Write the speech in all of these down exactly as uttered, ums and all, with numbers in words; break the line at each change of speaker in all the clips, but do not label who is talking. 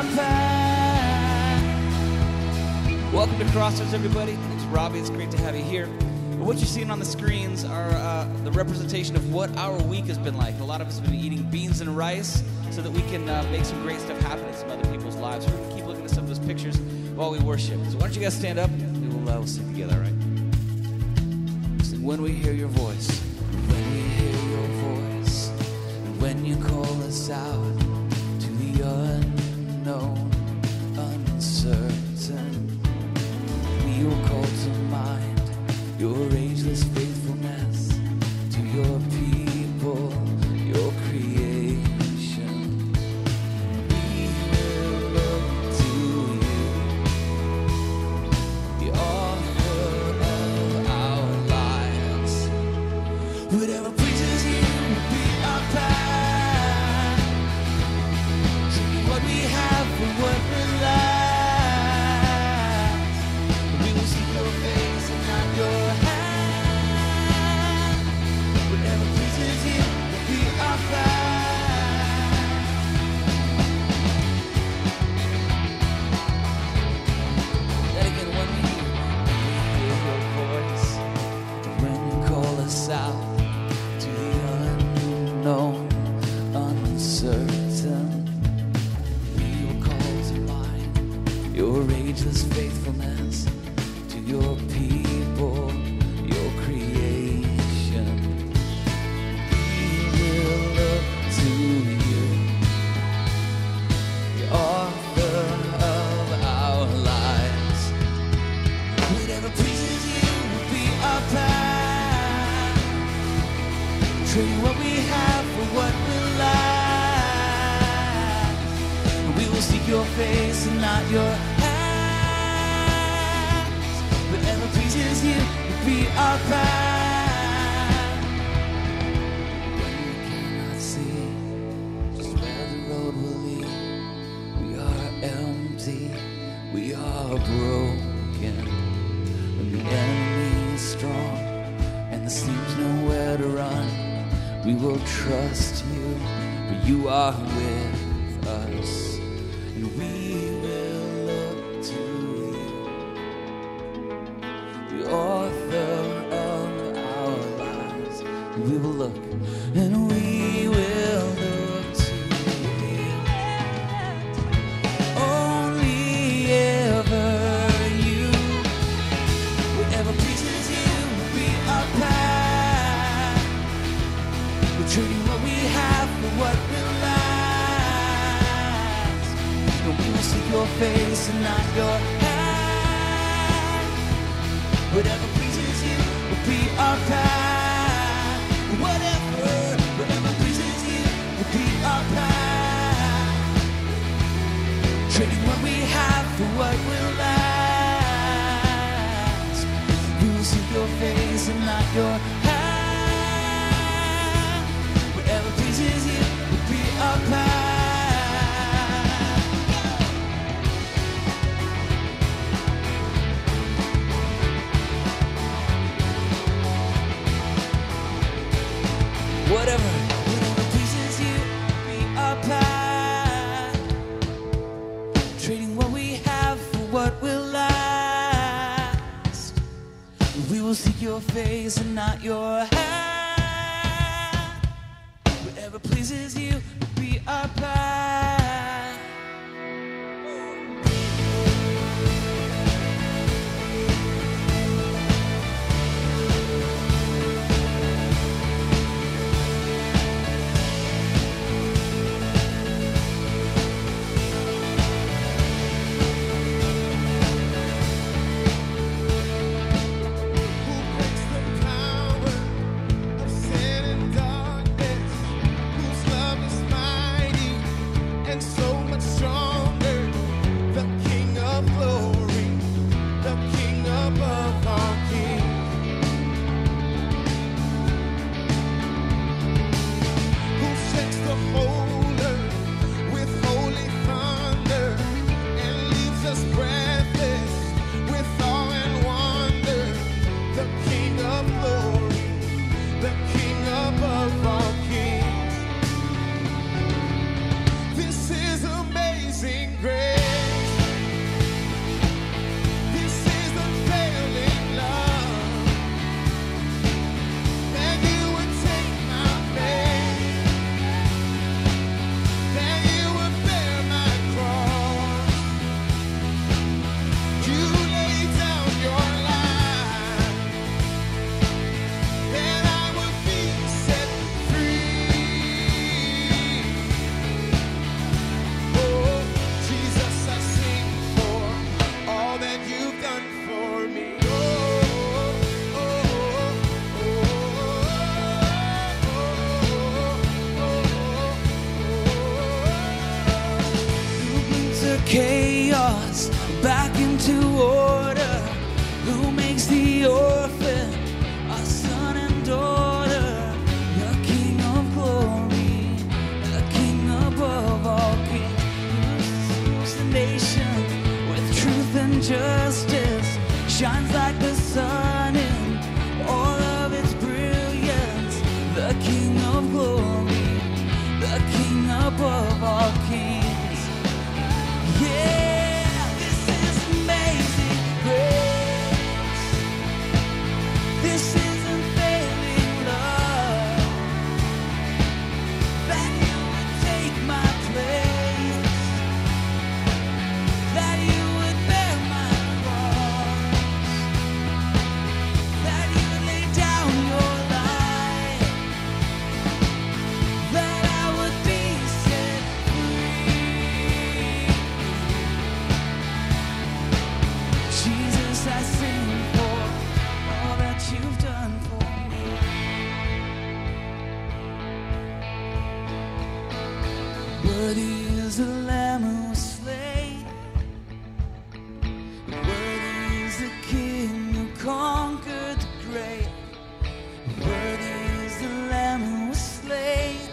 our path.
Welcome to Crossroads, everybody. It's Robbie. It's great to have you here. What you're seeing on the screens are uh, the representation of what our week has been like. A lot of us have been eating beans and rice so that we can uh, make some great stuff happen in some other people's lives. We're going to keep looking at some of those pictures while we worship. So why don't you guys stand up? We will uh, we'll sing together, all right? Sing, when we hear your voice, when we hear your voice, and when you call us out to the unknown, uncertain, we will call to mind your ageless faithfulness to your people, your creation. We will look to you, the author of our lives. Whatever pleases you will be our path. Trade what we have for what we last. We will seek your face and not your hand. Whatever pleases you will be our path. That again, when we hear your voice, when you call us out to the unknown, uncertain, we will call to mind your ageless faithfulness to your people, your creation. We will look to you, the author of our lives. Whatever pleases you will be our path. Trade what we have for what will last. We will seek your face and not your hands. Whatever pleases you will be our path. When we cannot see just where the road will lead, we are empty, we are broken. When the enemy is strong and there seems nowhere to run, we will trust you, for you are with us. And we will look to you, the author of our lives. And we will look, and we will look to you. Only ever you. Whatever pleases you will be our path. We're trading what we have for what will last. And we will seek your face and not your hand. Whatever pleases you will be our path. Whatever, whatever pleases you will be our path. Trading what we have for what will last. We will seek your face and not your hand. Whatever pleases you will be our path. Whatever, whatever pleases you will be our path. Trading what we have for what will last. We will seek your face and not your hand. Whatever pleases you will be our path.
Who breaks the power
chaos back into order, who makes the orphan a son and daughter, the King of glory, the King above all kings, who rules the nation with truth and justice, shines like the sun in all of its brilliance, the King of glory, the King above all kings. Yeah, this is amazing grace. This is unfailing love, that you would take my place, that you would bear my cross, that you would lay down your life, that I would be set free. Jesus, I sing for all that you've done for me. Worthy is the Lamb who was slain. Worthy is the King who conquered the grave. Worthy is the Lamb who was slain.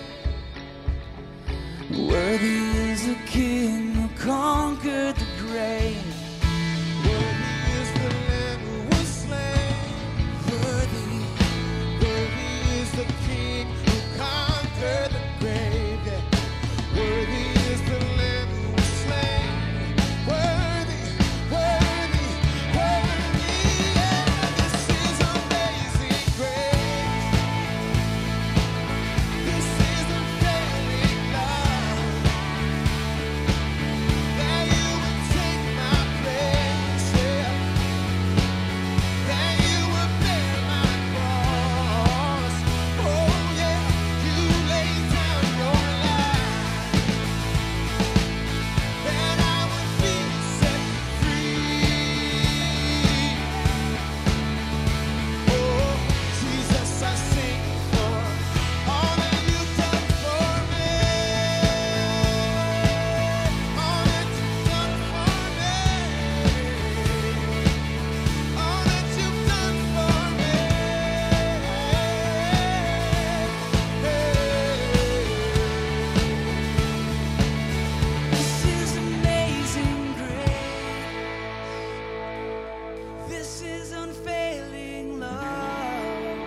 Worthy is the King who conquered the grave.
Worthy is the Lamb who was slain.
Worthy,
Worthy is the King who conquered the grave. Yeah. Worthy is the Lamb who was slain. Worthy, worthy, worthy. Yeah. This is amazing grace. This is unfailing love, that you would take my place. Yeah. That you would bear my cross. Oh yeah, you laid down your life, that I would be set free. Oh Jesus, I sing for all that you've done for me, all that you've done for me. All that you've done for me.
this is amazing grace. This is unfailing love,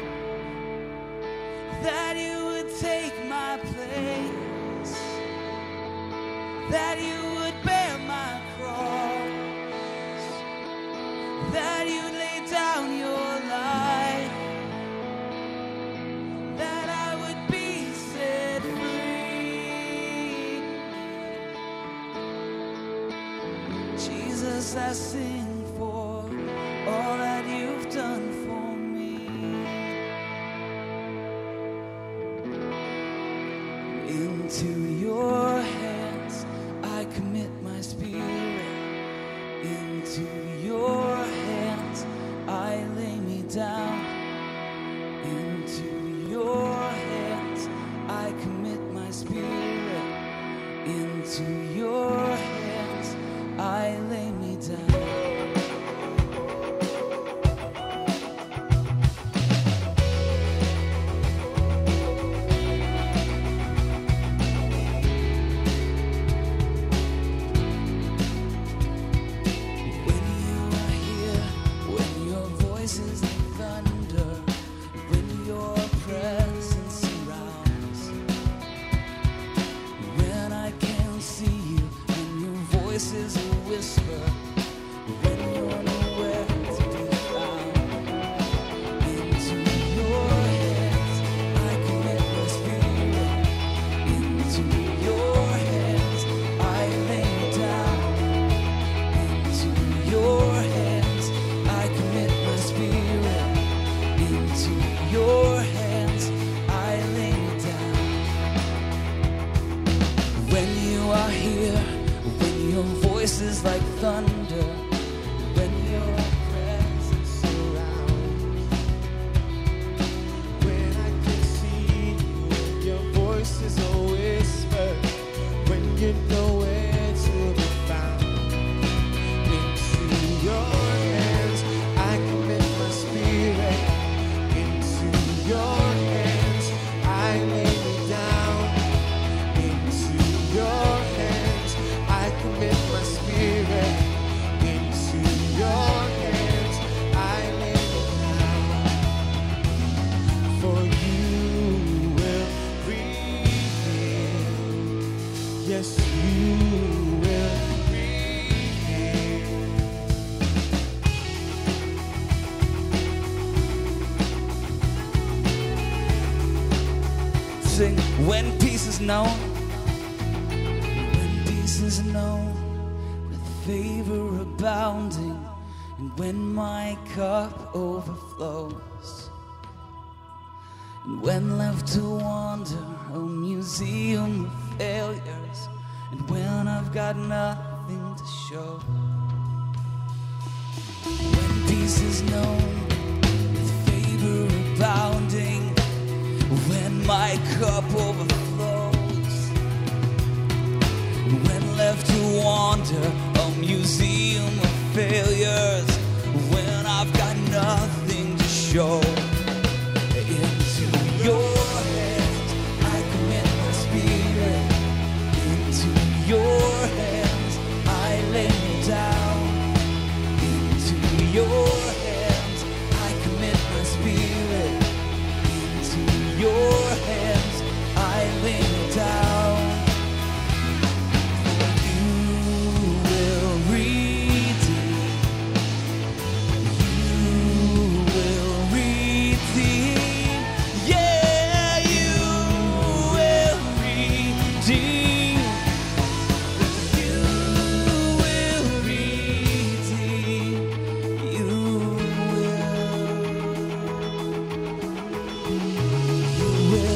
that you would take my place, that you would bear my cross, that you lay down your life, that I would be set free. Jesus, I sing for all that you've done for me. Into your hands I commit my spirit. Into your hands I lay me down. Into your hands I commit my spirit. Into your hands I lay me down. When you are here, when your voice is like thunder, when your presence surrounds, when I can't see you and your voice is a whisper, when you're nowhere to be found, into your hands I commit my spirit. Into your hands I lay me down. Into your hands I commit my spirit. Into your hands I lay me down. When you are here, when your voice is like thunder, when your presence surrounds,
When I can see you, your voice is a whisper. When you're nowhere to be found.
you will redeem. Sing, when peace is known, when peace is known, with favor abounding, and when my cup overflows, and when left to wander, a museum of failures, and when I've got nothing to show, when peace is known, with favor abounding, when my cup overflows, when left to wander, a museum of failures, when I've got nothing to show, into your hands I commit my spirit, into your hands I lay me down, into your hands I commit my spirit, into your hands I lay me down. For you will redeem, you will redeem, yeah, you will redeem, you will redeem, you will. You will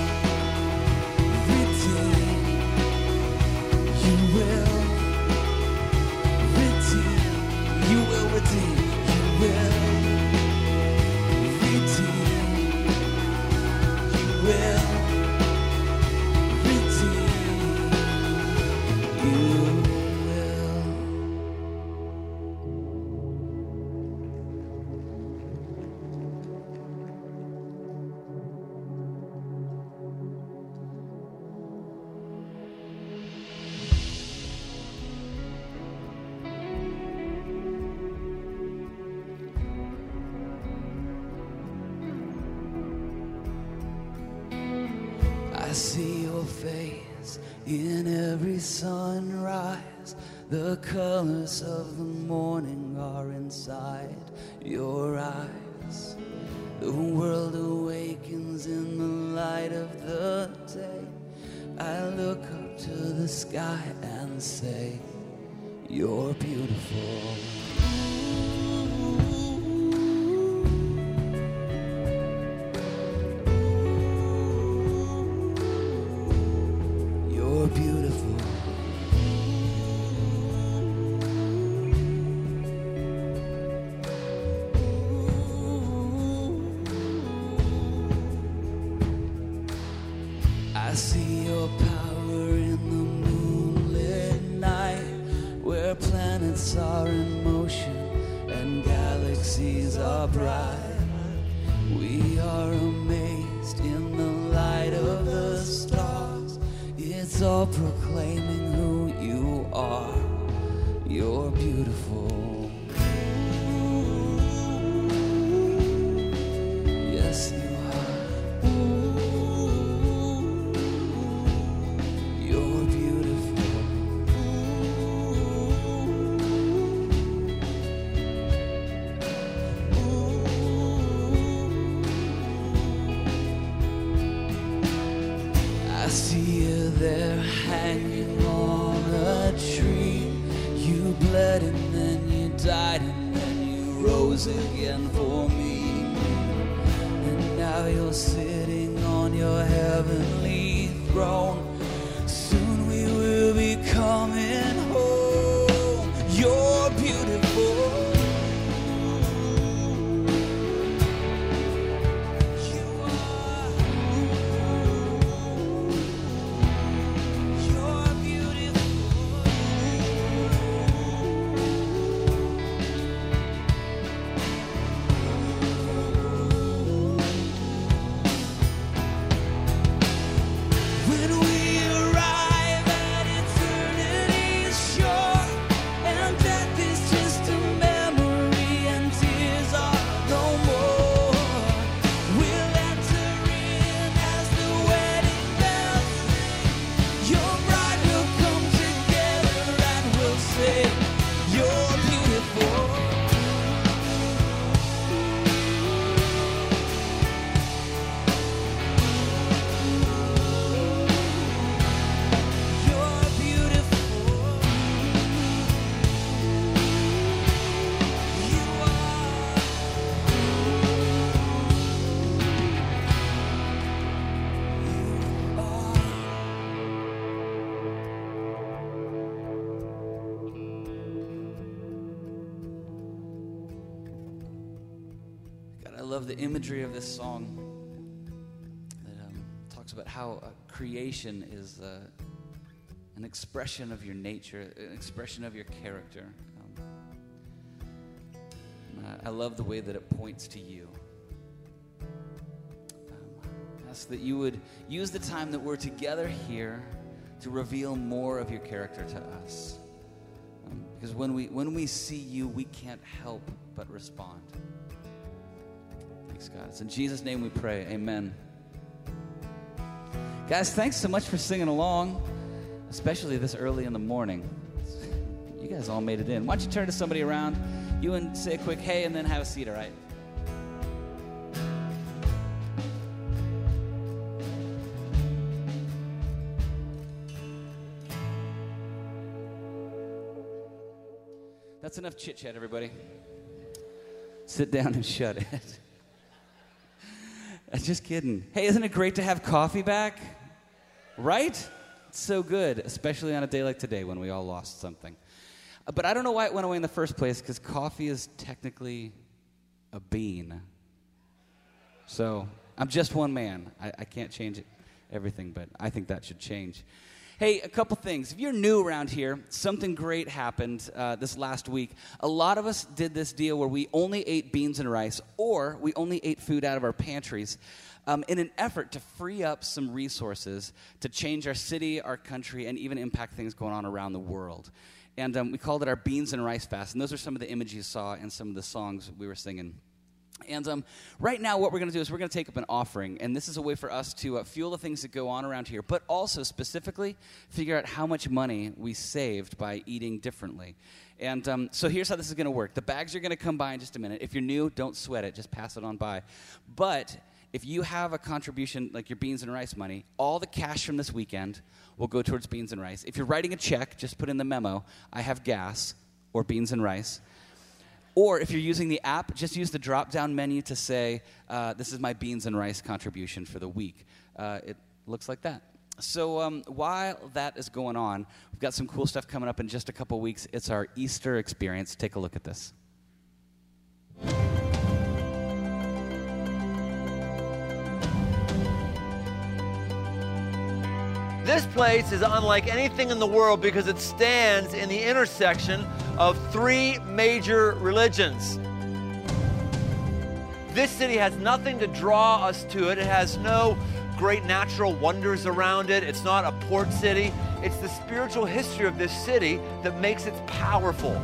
I see your face in every sunrise. The colors of the morning are inside your eyes. The world awakens in the light of the day. I look up to the sky and say, you're beautiful. You're beautiful. I see your power in the moonlit night, where planets are in motion and galaxies are bright. We are amazed in the light of the stars. It's all proclaiming who you are. You're beautiful. Yes, you are. You're beautiful. I see you there hanging on a tree. You bled and then you died and then you rose again for me. And now you're sitting on your heavenly throne. Soon we will be coming home. You're beautiful. You are. You're beautiful. When we love the imagery of this song that um, talks about how uh, creation is uh, an expression of your nature, an expression of your character. Um, I, I love the way that it points to you. Um, I ask that you would use the time that we're together here to reveal more of your character to us. Um, because when we when we see you, we can't help but respond. Thanks, God. It's in Jesus' name we pray. Amen. Guys, thanks so much for singing along, especially this early in the morning. You guys all made it in. Why don't you turn to somebody around, you and say a quick hey, and then have a seat, all right? That's enough chit-chat, everybody. Sit down and shut it. Just kidding. Hey, isn't it great to have coffee back? Right? It's so good, especially on a day like today when we all lost something. Uh, but I don't know why it went away in the first place, because coffee is technically a bean. So I'm just one man. I, I can't change it, everything, but I think that should change. Hey, a couple things. If you're new around here, something great happened uh, this last week. A lot of us did this deal where we only ate beans and rice, or we only ate food out of our pantries um, in an effort to free up some resources to change our city, our country, and even impact things going on around the world. And um, we called it our Beans and Rice Fast, and those are some of the images you saw in some of the songs we were singing. And um, right now what we're going to do is we're going to take up an offering, and this is a way for us to uh, fuel the things that go on around here, but also specifically figure out how much money we saved by eating differently. And um, so here's how this is going to work. The bags are going to come by in just a minute. If you're new, don't sweat it. Just pass it on by. But if you have a contribution like your beans and rice money, all the cash from this weekend will go towards beans and rice. If you're writing a check, just put in the memo, I have gas or beans and rice. Or if you're using the app, just use the drop-down menu to say, uh, this is my beans and rice contribution for the week. Uh, it looks like that. So um, while that is going on, we've got some cool stuff coming up in just a couple weeks. It's our Easter experience. Take a look at this.
This place is unlike anything in the world because it stands in the intersection of three major religions. This city has nothing to draw us to it. It has no great natural wonders around it. It's not a port city. It's the spiritual history of this city that makes it powerful.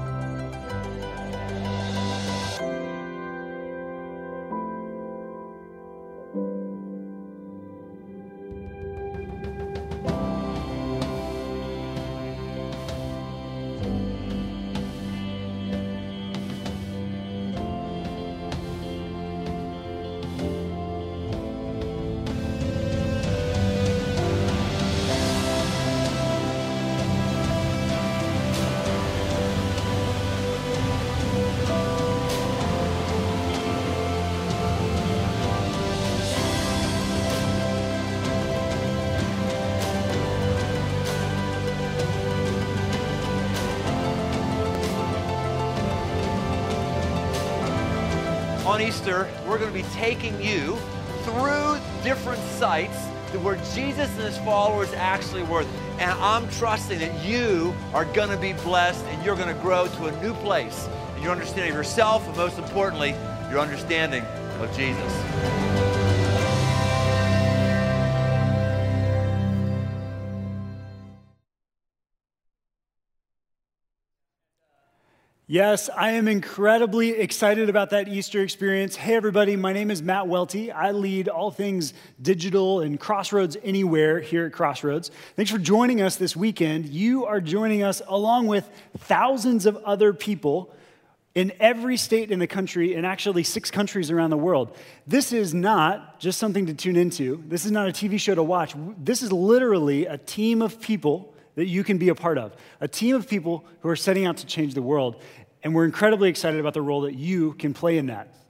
On Easter, we're going to be taking you through different sites where Jesus and his followers actually were. And I'm trusting that you are going to be blessed and you're going to grow to a new place in your understanding of yourself, and most importantly, your understanding of Jesus.
Yes, I am incredibly excited about that Easter experience. Hey, everybody, my name is Matt Welty. I lead all things digital and Crossroads Anywhere here at Crossroads. Thanks for joining us this weekend. You are joining us along with thousands of other people in every state in the country and actually six countries around the world. This is not just something to tune into. This is not a T V show to watch. This is literally a team of people that you can be a part of, a team of people who are setting out to change the world. And we're incredibly excited about the role that you can play in that.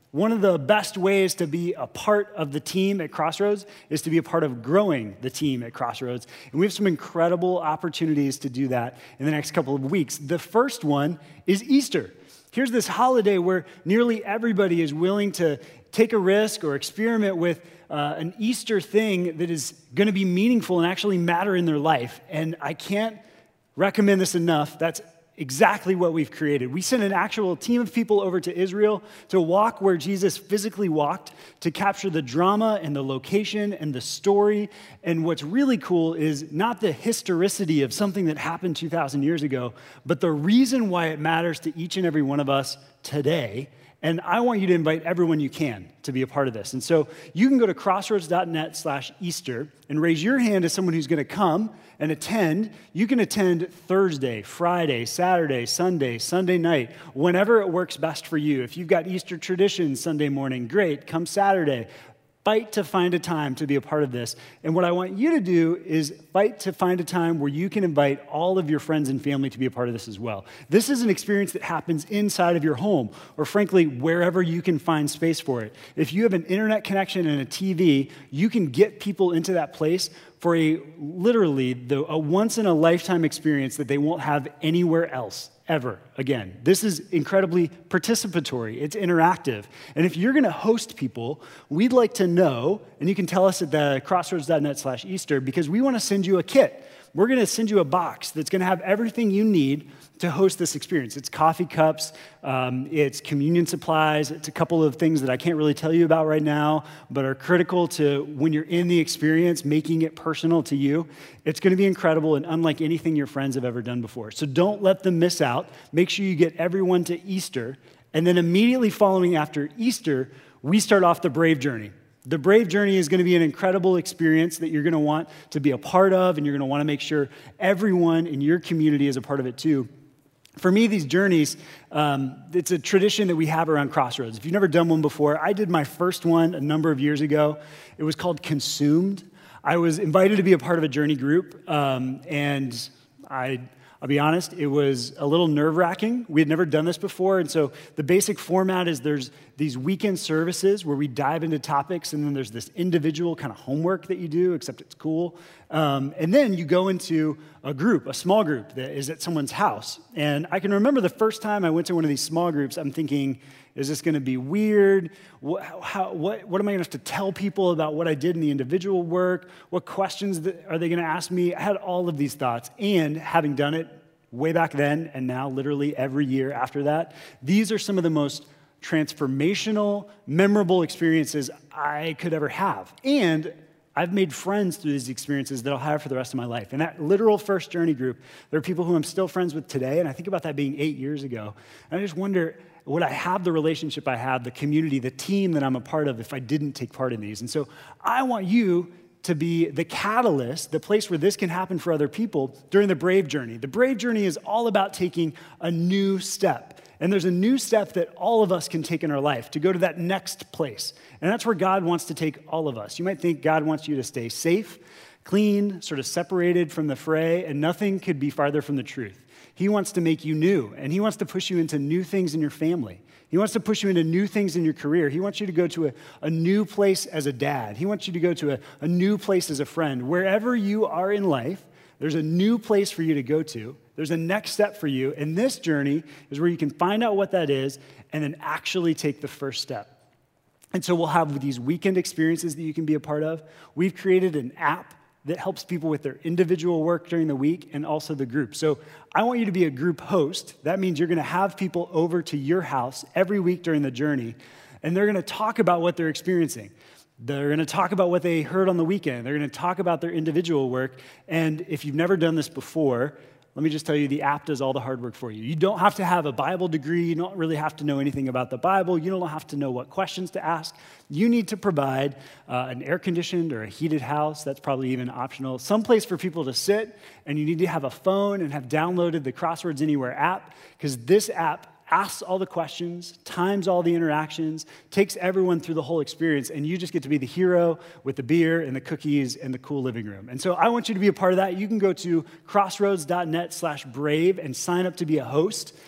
One of the best ways to be a part of the team at Crossroads is to be a part of growing the team at Crossroads. And we have some incredible opportunities to do that in the next couple of weeks. The first one is Easter. Here's this holiday where nearly everybody is willing to take a risk or experiment with uh, an Easter thing that is going to be meaningful and actually matter in their life. And I can't recommend this enough. That's exactly what we've created. We sent an actual team of people over to Israel to walk where Jesus physically walked, to capture the drama and the location and the story. And what's really cool is not the historicity of something that happened two thousand years ago, but the reason why it matters to each and every one of us today. And I want you to invite everyone you can to be a part of this. And so you can go to crossroads.net slash Easter and raise your hand as someone who's going to come and attend. You can attend Thursday, Friday, Saturday, Sunday, Sunday night, whenever it works best for you. If you've got Easter traditions Sunday morning, great. Come Saturday. Fight to find a time to be a part of this. And what I want you to do is fight to find a time where you can invite all of your friends and family to be a part of this as well. This is an experience that happens inside of your home, or frankly, wherever you can find space for it. If you have an internet connection and a T V, you can get people into that place for a literally the, a once-in-a-lifetime experience that they won't have anywhere else. Ever again. This is incredibly participatory. It's interactive. And if you're going to host people, we'd like to know, and you can tell us at the crossroads.net slash Easter, because we want to send you a kit. We're going to send you a box that's going to have everything you need to host this experience. It's coffee cups, um, it's communion supplies, it's a couple of things that I can't really tell you about right now, but are critical to when you're in the experience, making it personal to you. It's going to be incredible and unlike anything your friends have ever done before. So don't let them miss out. Make sure you get everyone to Easter, and then immediately following after Easter, we start off the Brave Journey. The Brave Journey is going to be an incredible experience that you're going to want to be a part of, and you're going to want to make sure everyone in your community is a part of it too. For me, these journeys, um, it's a tradition that we have around Crossroads. If you've never done one before, I did my first one a number of years ago. It was called Consumed. I was invited to be a part of a journey group, um, and I... I'll be honest, it was a little nerve-wracking. We had never done this before, and so the basic format is there's these weekend services where we dive into topics, and then there's this individual kind of homework that you do, except it's cool. Um, and then you go into a group, a small group that is at someone's house. And I can remember the first time I went to one of these small groups, I'm thinking, is this going to be weird? What, how, what, what am I going to have to tell people about what I did in the individual work? What questions are they going to ask me? I had all of these thoughts. And having done it way back then and now literally every year after that, these are some of the most transformational, memorable experiences I could ever have. And I've made friends through these experiences that I'll have for the rest of my life. And that literal first journey group, there are people who I'm still friends with today, and I think about that being eight years ago. And I just wonder, would I have the relationship I have, the community, the team that I'm a part of if I didn't take part in these? And so I want you to be the catalyst, the place where this can happen for other people during the Brave Journey. The Brave Journey is all about taking a new step. And there's a new step that all of us can take in our life to go to that next place. And that's where God wants to take all of us. You might think God wants you to stay safe, clean, sort of separated from the fray, and nothing could be farther from the truth. He wants to make you new, and he wants to push you into new things in your family. He wants to push you into new things in your career. He wants you to go to a, a new place as a dad. He wants you to go to a, a new place as a friend. Wherever you are in life, there's a new place for you to go to. There's a next step for you, and this journey is where you can find out what that is and then actually take the first step. And so we'll have these weekend experiences that you can be a part of. We've created an app that helps people with their individual work during the week and also the group. So I want you to be a group host. That means you're going to have people over to your house every week during the journey, and they're going to talk about what they're experiencing. They're going to talk about what they heard on the weekend. They're going to talk about their individual work. And if you've never done this before, let me just tell you, the app does all the hard work for you. You don't have to have a Bible degree. You don't really have to know anything about the Bible. You don't have to know what questions to ask. You need to provide uh, an air-conditioned or a heated house. That's probably even optional. Some place for people to sit, and you need to have a phone and have downloaded the Crossroads Anywhere app, because this app asks all the questions, times all the interactions, takes everyone through the whole experience, and you just get to be the hero with the beer and the cookies and the cool living room. And so I want you to be a part of that. You can go to crossroads.net slash brave and sign up to be a host.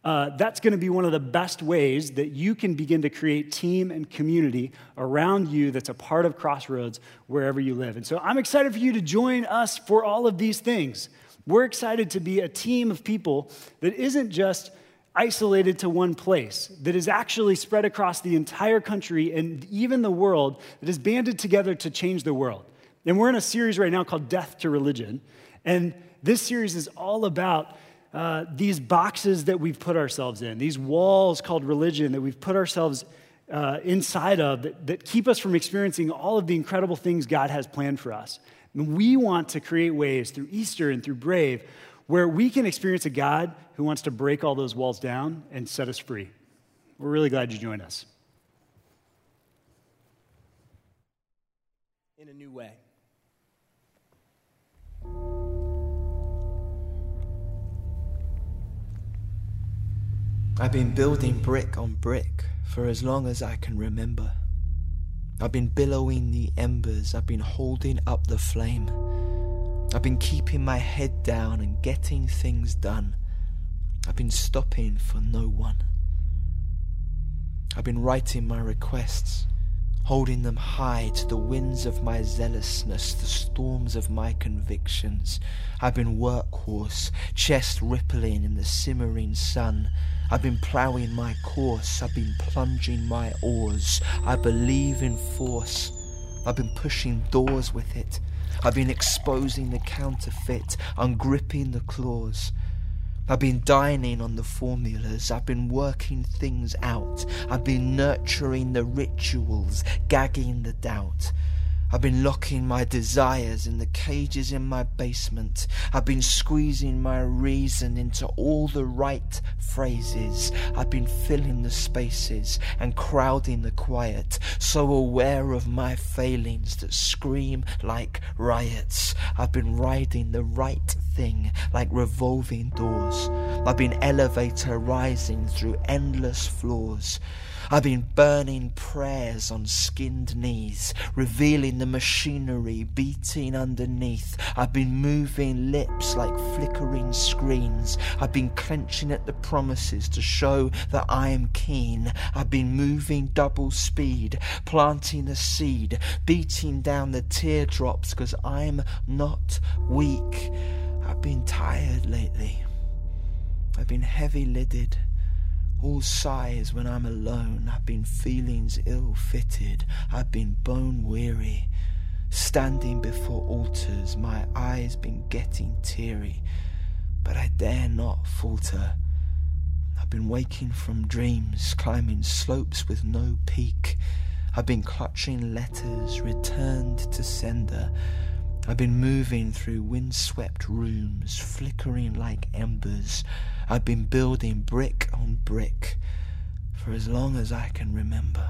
uh, that's going to be one of the best ways that you can begin to create team and community around you that's a part of Crossroads wherever you live. And so I'm excited for you to join us for all of these things. We're excited to be a team of people that isn't just isolated to one place, that is actually spread across the entire country and even the world, that is banded together to change the world. And we're in a series right now called Death to Religion. And this series is all about uh, these boxes that we've put ourselves in, these walls called religion that we've put ourselves uh, inside of that, that keep us from experiencing all of the incredible things God has planned for us. And we want to create ways through Easter and through Brave where we can experience a God who wants to break all those walls down and set us free. We're really glad you joined us.
In a new way. I've been building brick on brick for as long as I can remember. I've been billowing the embers, I've been holding up the flame. I've been keeping my head down and getting things done. I've been stopping for no one. I've been writing my requests, holding them high to the winds of my zealousness, the storms of my convictions. I've been workhorse, chest rippling in the simmering sun. I've been ploughing my course, I've been plunging my oars. I believe in force, I've been pushing doors with it. I've been exposing the counterfeit, ungripping the claws. I've been dining on the formulas, I've been working things out. I've been nurturing the rituals, gagging the doubt. I've been locking my desires in the cages in my basement. I've been squeezing my reason into all the right phrases. I've been filling the spaces and crowding the quiet, so aware of my failings that scream like riots. I've been riding the right thing like revolving doors. I've been elevator rising through endless floors. I've been burning prayers on skinned knees, revealing the machinery beating underneath. I've been moving lips like flickering screens. I've been clenching at the promises to show that I am keen. I've been moving double speed, planting the seed, beating down the teardrops because I'm not weak. I've been tired lately. I've been heavy-lidded. All sighs when I'm alone. I've been feelings ill-fitted. I've been bone-weary. Standing before altars, my eyes been getting teary. But I dare not falter. I've been waking from dreams, climbing slopes with no peak. I've been clutching letters, returned to sender. I've been moving through windswept rooms, flickering like embers. I've been building brick on brick for as long as I can remember.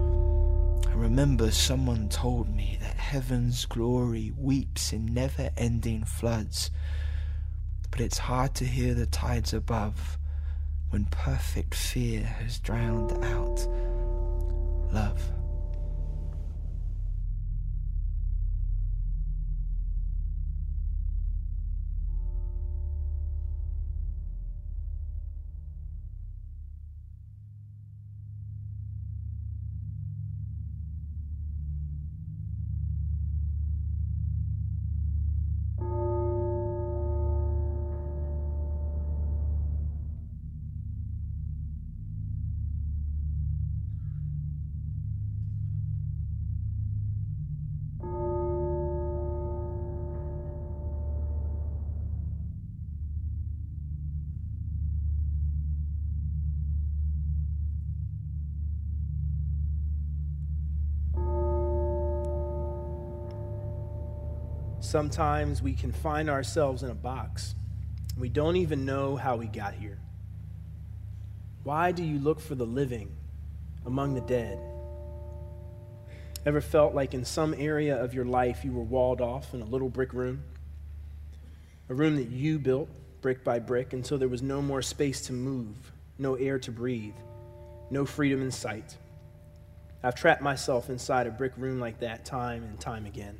I remember someone told me that heaven's glory weeps in never-ending floods, but it's hard to hear the tides above when perfect fear has drowned out love.
Sometimes we can find ourselves in a box. We don't even know how we got here. Why do you look for the living among the dead? Ever felt like in some area of your life you were walled off in a little brick room? A room that you built brick by brick until there was no more space to move, no air to breathe, no freedom in sight. I've trapped myself inside a brick room like that time and time again.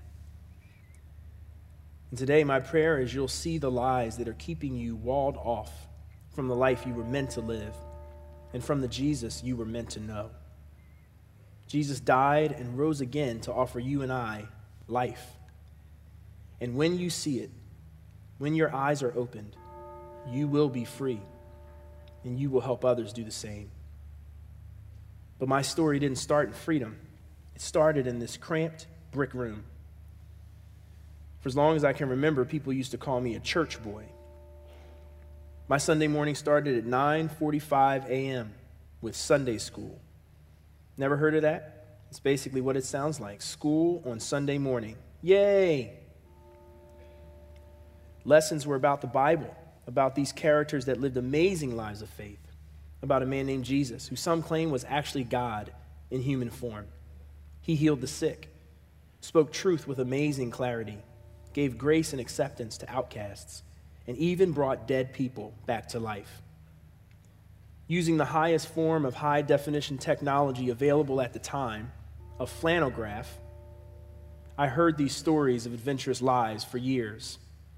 And today, my prayer is you'll see the lies that are keeping you walled off from the life you were meant to live, and from the Jesus you were meant to know. Jesus died and rose again to offer you and I life. And when you see it, when your eyes are opened, you will be free, and you will help others do the same. But my story didn't start in freedom. It started in this cramped brick room. For as long as I can remember, people used to call me a church boy. My Sunday morning started at nine forty-five a.m. with Sunday school. Never heard of that? It's basically what it sounds like. School on Sunday morning. Yay! Lessons were about the Bible, about these characters that lived amazing lives of faith, about a man named Jesus, who some claim was actually God in human form. He healed the sick, spoke truth with amazing clarity, gave grace and acceptance to outcasts, and even brought dead people back to life. Using the highest form of high-definition technology available at the time, a flannelgraph, I heard these stories of adventurous lives for years.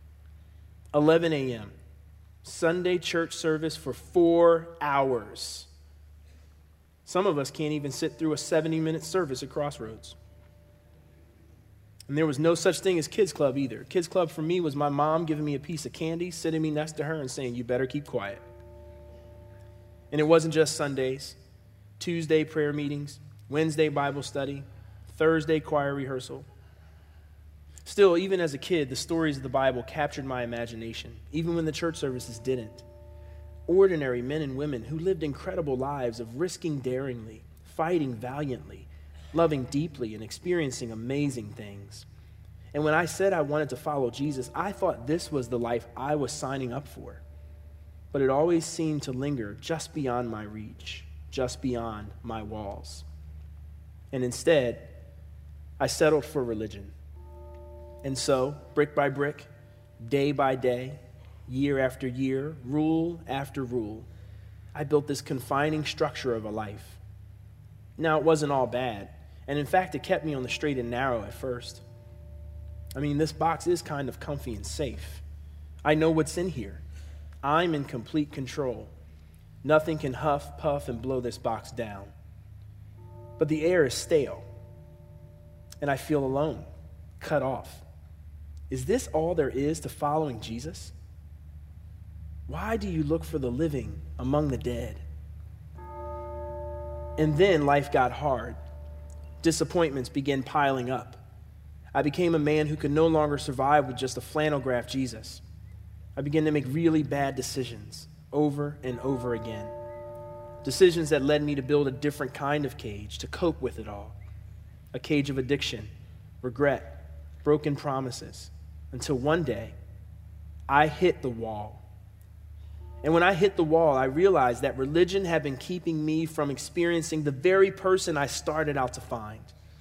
eleven a.m., Sunday church service for four hours. Some of us can't even sit through a seventy-minute service at Crossroads. And there was no such thing as Kids Club either. Kids Club for me was my mom giving me a piece of candy, sitting me next to her and saying, "You better keep quiet." And it wasn't just Sundays. Tuesday prayer meetings, Wednesday Bible study, Thursday choir rehearsal. Still, even as a kid, the stories of the Bible captured my imagination, even when the church services didn't. Ordinary men and women who lived incredible lives of risking daringly, fighting valiantly, loving deeply, and experiencing amazing things. And when I said I wanted to follow Jesus, I thought this was the life I was signing up for. But it always seemed to linger just beyond my reach, just beyond my walls. And instead, I settled for religion. And so, brick by brick, day by day, year after year, rule after rule, I built this confining structure of a life. Now, it wasn't all bad. And in fact, it kept me on the straight and narrow at first. I mean, this box is kind of comfy and safe. I know what's in here. I'm in complete control. Nothing can huff, puff, and blow this box down. But the air is stale, and I feel alone, cut off. Is this all there is to following Jesus? Why do you look for the living among the dead? And then life got hard. Disappointments began piling up. I became a man who could no longer survive with just a flannelgraph Jesus. I began to make really bad decisions over and over again. Decisions that led me to build a different kind of cage to cope with it all. A cage of addiction, regret, broken promises, until one day, I hit the wall. And when I hit the wall, I realized that religion had been keeping me from experiencing the very person I started out to find.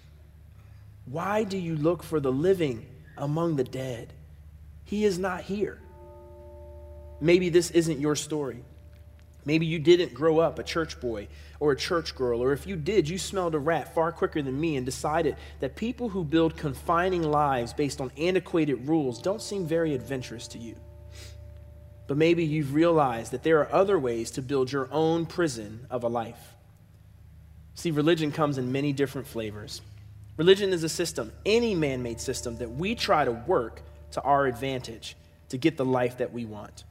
Why do you look for the living among the dead? He is not here. Maybe this isn't your story. Maybe you didn't grow up a church boy or a church girl, or if you did, you smelled a rat far quicker than me and decided that people who build confining lives based on antiquated rules don't seem very adventurous to you. But maybe you've realized that there are other ways to build your own prison of a life. See, religion comes in many different flavors. Religion is a system, any man-made system, that we try to work to our advantage to get the life that we want.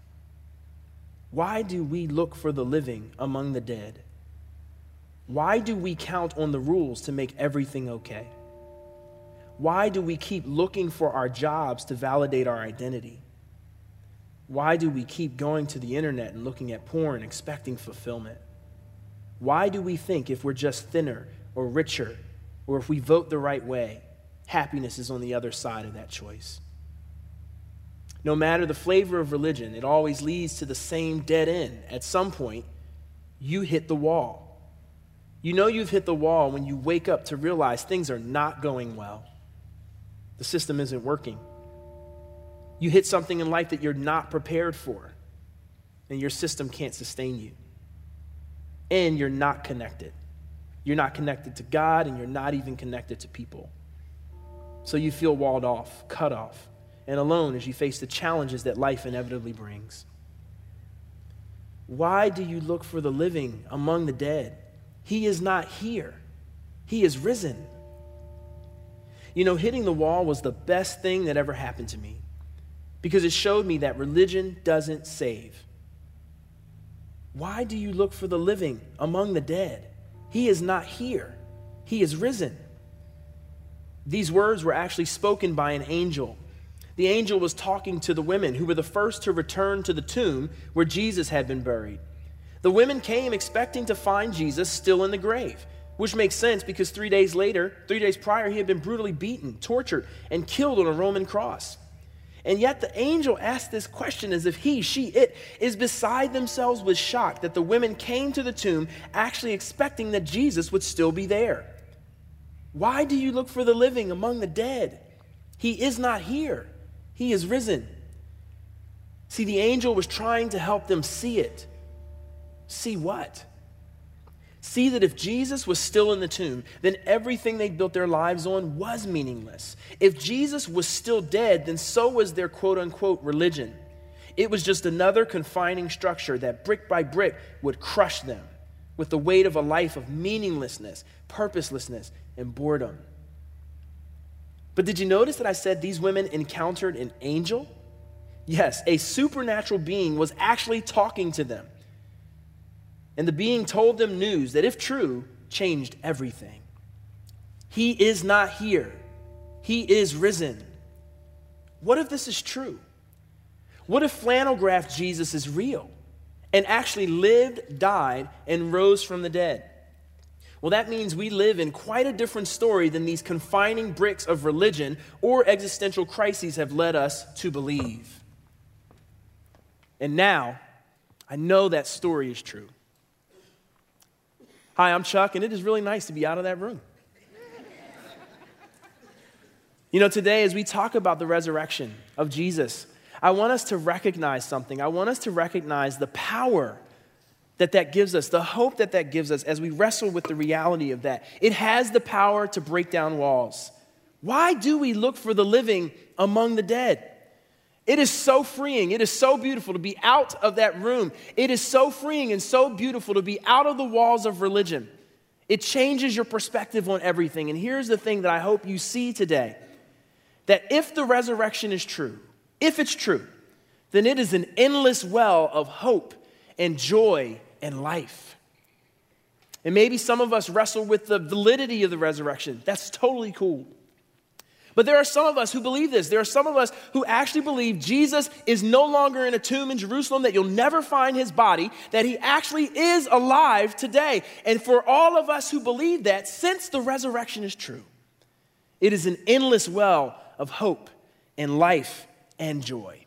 Why do we look for the living among the dead? Why do we count on the rules to make everything okay? Why do we keep looking for our jobs to validate our identity? Why do we keep going to the internet and looking at porn expecting fulfillment? Why do we think if we're just thinner or richer, or if we vote the right way, happiness is on the other side of that choice? No matter the flavor of religion, it always leads to the same dead end. At some point, you hit the wall. You know you've hit the wall when you wake up to realize things are not going well. The system isn't working. You hit something in life that you're not prepared for, and your system can't sustain you. And you're not connected. You're not connected to God, and you're not even connected to people. So you feel walled off, cut off, and alone as you face the challenges that life inevitably brings. Why do you look for the living among the dead? He is not here. He is risen. You know, hitting the wall was the best thing that ever happened to me because it showed me that religion doesn't save. Why do you look for the living among the dead? He is not here. He is risen. These words were actually spoken by an angel. The angel was talking to the women who were the first to return to the tomb where Jesus had been buried. The women came expecting to find Jesus still in the grave, which makes sense because three days later, three days prior, he had been brutally beaten, tortured, and killed on a Roman cross. And yet the angel asked this question as if he, she, it is beside themselves with shock that the women came to the tomb actually expecting that Jesus would still be there. Why do you look for the living among the dead? He is not here. He is risen. See, the angel was trying to help them see it. See what? See that if Jesus was still in the tomb, then everything they built their lives on was meaningless. If Jesus was still dead, then so was their quote-unquote religion. It was just another confining structure that brick by brick would crush them with the weight of a life of meaninglessness, purposelessness, and boredom. But did you notice that I said these women encountered an angel? Yes, a supernatural being was actually talking to them. And the being told them news that, if true, changed everything. He is not here. He is risen. What if this is true? What if flannel graph Jesus is real and actually lived, died, and rose from the dead? Well, that means we live in quite a different story than these confining bricks of religion or existential crises have led us to believe. And now, I know that story is true. Hi, I'm Chuck, and it is really nice to be out of that room. You know, today as we talk about the resurrection of Jesus, I want us to recognize something. I want us to recognize the power that that gives us, the hope that that gives us as we wrestle with the reality of that. It has the power to break down walls. Why do we look for the living among the dead? It is so freeing. It is so beautiful to be out of that room. It is so freeing and so beautiful to be out of the walls of religion. It changes your perspective on everything. And here's the thing that I hope you see today, that if the resurrection is true, if it's true, then it is an endless well of hope and joy and life. And maybe some of us wrestle with the validity of the resurrection. That's totally cool. But there are some of us who believe this. There are some of us who actually believe Jesus is no longer in a tomb in Jerusalem, that you'll never find his body, that he actually is alive today. And for all of us who believe that, since the resurrection is true, it is an endless well of hope and life and joy.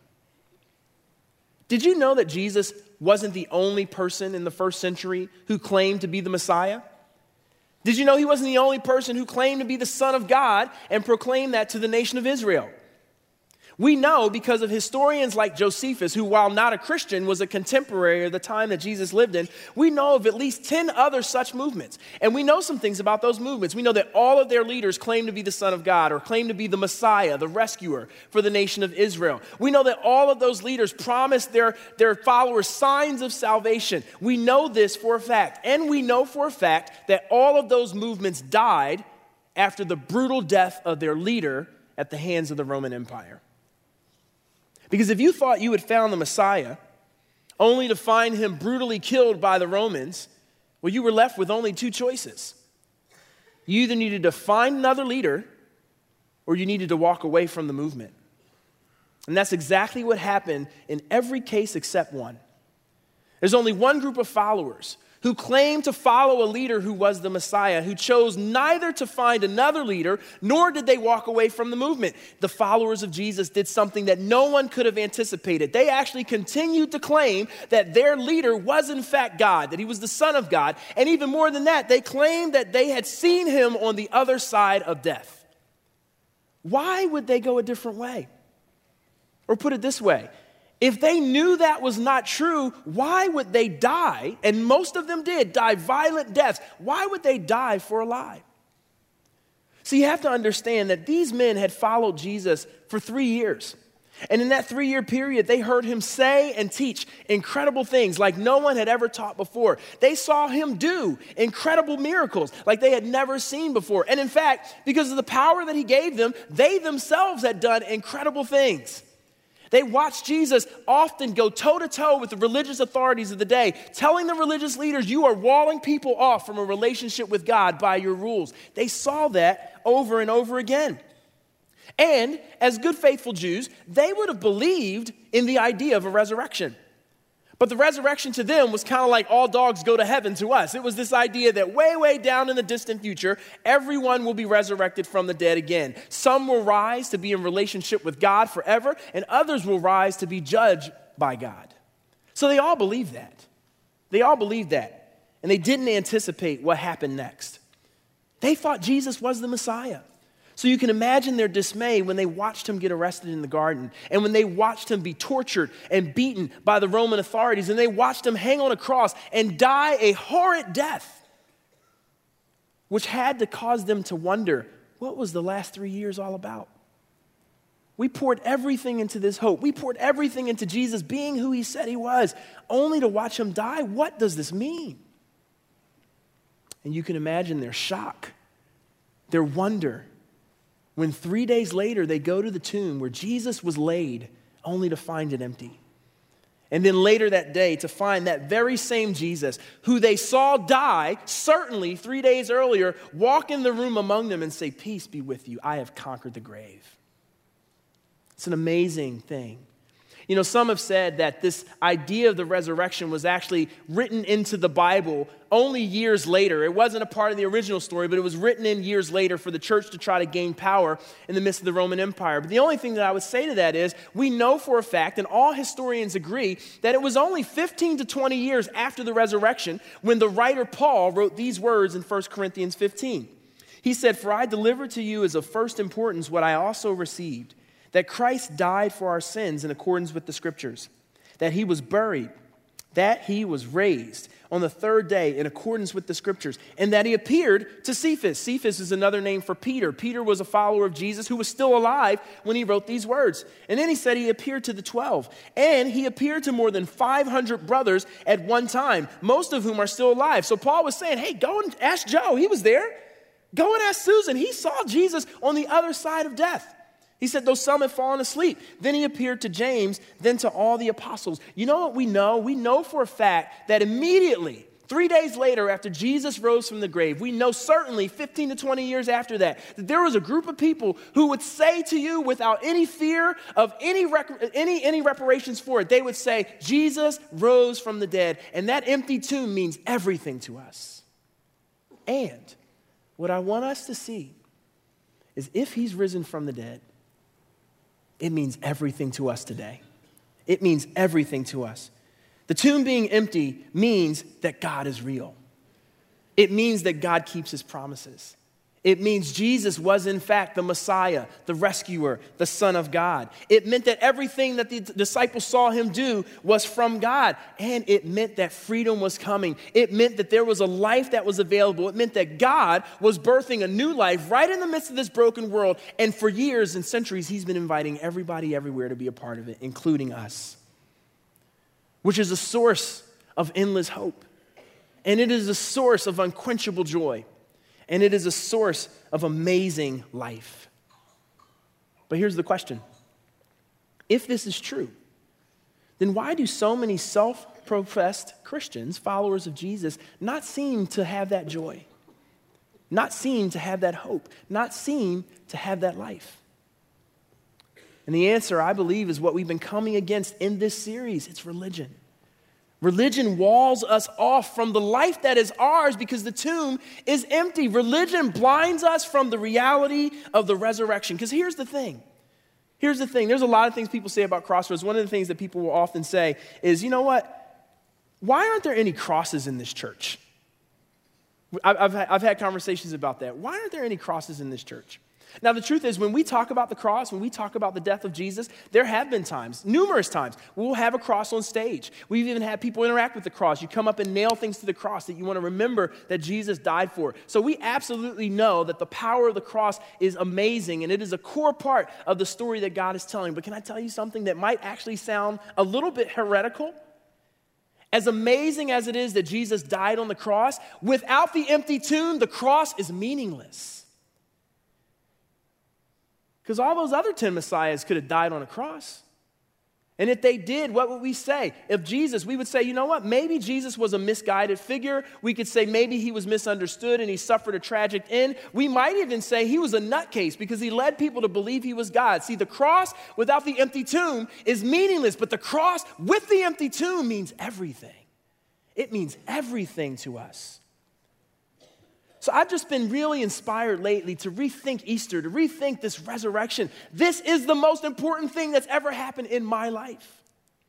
Did you know that Jesus wasn't the only person in the first century who claimed to be the Messiah? Did you know he wasn't the only person who claimed to be the Son of God and proclaimed that to the nation of Israel? We know because of historians like Josephus, who while not a Christian was a contemporary of the time that Jesus lived in, we know of at least ten other such movements. And we know some things about those movements. We know that all of their leaders claimed to be the Son of God or claimed to be the Messiah, the rescuer for the nation of Israel. We know that all of those leaders promised their, their followers signs of salvation. We know this for a fact. And we know for a fact that all of those movements died after the brutal death of their leader at the hands of the Roman Empire. Because if you thought you had found the Messiah only to find him brutally killed by the Romans, well, you were left with only two choices. You either needed to find another leader or you needed to walk away from the movement. And that's exactly what happened in every case except one. There's only one group of followers who claimed to follow a leader who was the Messiah, who chose neither to find another leader, nor did they walk away from the movement. The followers of Jesus did something that no one could have anticipated. They actually continued to claim that their leader was in fact God, that he was the Son of God. And even more than that, they claimed that they had seen him on the other side of death. Why would they go a different way? Or put it this way, if they knew that was not true, why would they die? And most of them did die violent deaths. Why would they die for a lie? So you have to understand that these men had followed Jesus for three years. And in that three-year period, they heard him say and teach incredible things like no one had ever taught before. They saw him do incredible miracles like they had never seen before. And in fact, because of the power that he gave them, they themselves had done incredible things. They watched Jesus often go toe-to-toe with the religious authorities of the day, telling the religious leaders, you are walling people off from a relationship with God by your rules. They saw that over and over again. And as good, faithful Jews, they would have believed in the idea of a resurrection. But the resurrection to them was kind of like all dogs go to heaven to us. It was this idea that way, way down in the distant future, everyone will be resurrected from the dead again. Some will rise to be in relationship with God forever, and others will rise to be judged by God. So they all believed that. They all believed that. And they didn't anticipate what happened next. They thought Jesus was the Messiah. So you can imagine their dismay when they watched him get arrested in the garden, and when they watched him be tortured and beaten by the Roman authorities, and they watched him hang on a cross and die a horrid death, which had to cause them to wonder, what was the last three years all about? We poured everything into this hope. We poured everything into Jesus being who he said he was, only to watch him die. What does this mean? And you can imagine their shock, their wonder, when three days later they go to the tomb where Jesus was laid, only to find it empty. And then later that day to find that very same Jesus who they saw die, certainly three days earlier, walk in the room among them and say, peace be with you, I have conquered the grave. It's an amazing thing. You know, some have said that this idea of the resurrection was actually written into the Bible only years later. It wasn't a part of the original story, but it was written in years later for the church to try to gain power in the midst of the Roman Empire. But the only thing that I would say to that is we know for a fact, and all historians agree, that it was only fifteen to twenty years after the resurrection when the writer Paul wrote these words in First Corinthians fifteen. He said, "For I delivered to you as of first importance what I also received, that Christ died for our sins in accordance with the Scriptures, that he was buried, that he was raised on the third day in accordance with the Scriptures, and that he appeared to Cephas." Cephas is another name for Peter. Peter was a follower of Jesus who was still alive when he wrote these words. And then he said he appeared to the twelve, and he appeared to more than five hundred brothers at one time, most of whom are still alive. So Paul was saying, hey, go and ask Joe. He was there. Go and ask Susan. He saw Jesus on the other side of death. He said, though some had fallen asleep, then he appeared to James, then to all the apostles. You know what we know? We know for a fact that immediately, three days later after Jesus rose from the grave, we know certainly fifteen to twenty years after that, that there was a group of people who would say to you without any fear of any, rec- any, any reparations for it, they would say, Jesus rose from the dead, and that empty tomb means everything to us. And what I want us to see is if he's risen from the dead, it means everything to us today. It means everything to us. The tomb being empty means that God is real. It means that God keeps his promises. It means Jesus was in fact the Messiah, the rescuer, the Son of God. It meant that everything that the disciples saw him do was from God. And it meant that freedom was coming. It meant that there was a life that was available. It meant that God was birthing a new life right in the midst of this broken world. And for years and centuries, he's been inviting everybody everywhere to be a part of it, including us, which is a source of endless hope. And it is a source of unquenchable joy. And it is a source of amazing life. But here's the question. If this is true, then why do so many self-professed Christians, followers of Jesus, not seem to have that joy? Not seem to have that hope? Not seem to have that life? And the answer, I believe, is what we've been coming against in this series. It's religion. Religion walls us off from the life that is ours because the tomb is empty. Religion blinds us from the reality of the resurrection. Because here's the thing. Here's the thing. There's a lot of things people say about Crossroads. One of the things that people will often say is, you know what? Why aren't there any crosses in this church? I've, I've, I've had conversations about that. Why aren't there any crosses in this church? Now, the truth is, when we talk about the cross, when we talk about the death of Jesus, there have been times, numerous times, we'll have a cross on stage. We've even had people interact with the cross. You come up and nail things to the cross that you want to remember that Jesus died for. So we absolutely know that the power of the cross is amazing, and it is a core part of the story that God is telling. But can I tell you something that might actually sound a little bit heretical? As amazing as it is that Jesus died on the cross, without the empty tomb, the cross is meaningless. Because all those other ten Messiahs could have died on a cross. And if they did, what would we say? If Jesus, we would say, you know what? Maybe Jesus was a misguided figure. We could say maybe he was misunderstood and he suffered a tragic end. We might even say he was a nutcase because he led people to believe he was God. See, the cross without the empty tomb is meaningless, but the cross with the empty tomb means everything. It means everything to us. So I've just been really inspired lately to rethink Easter, to rethink this resurrection. This is the most important thing that's ever happened in my life.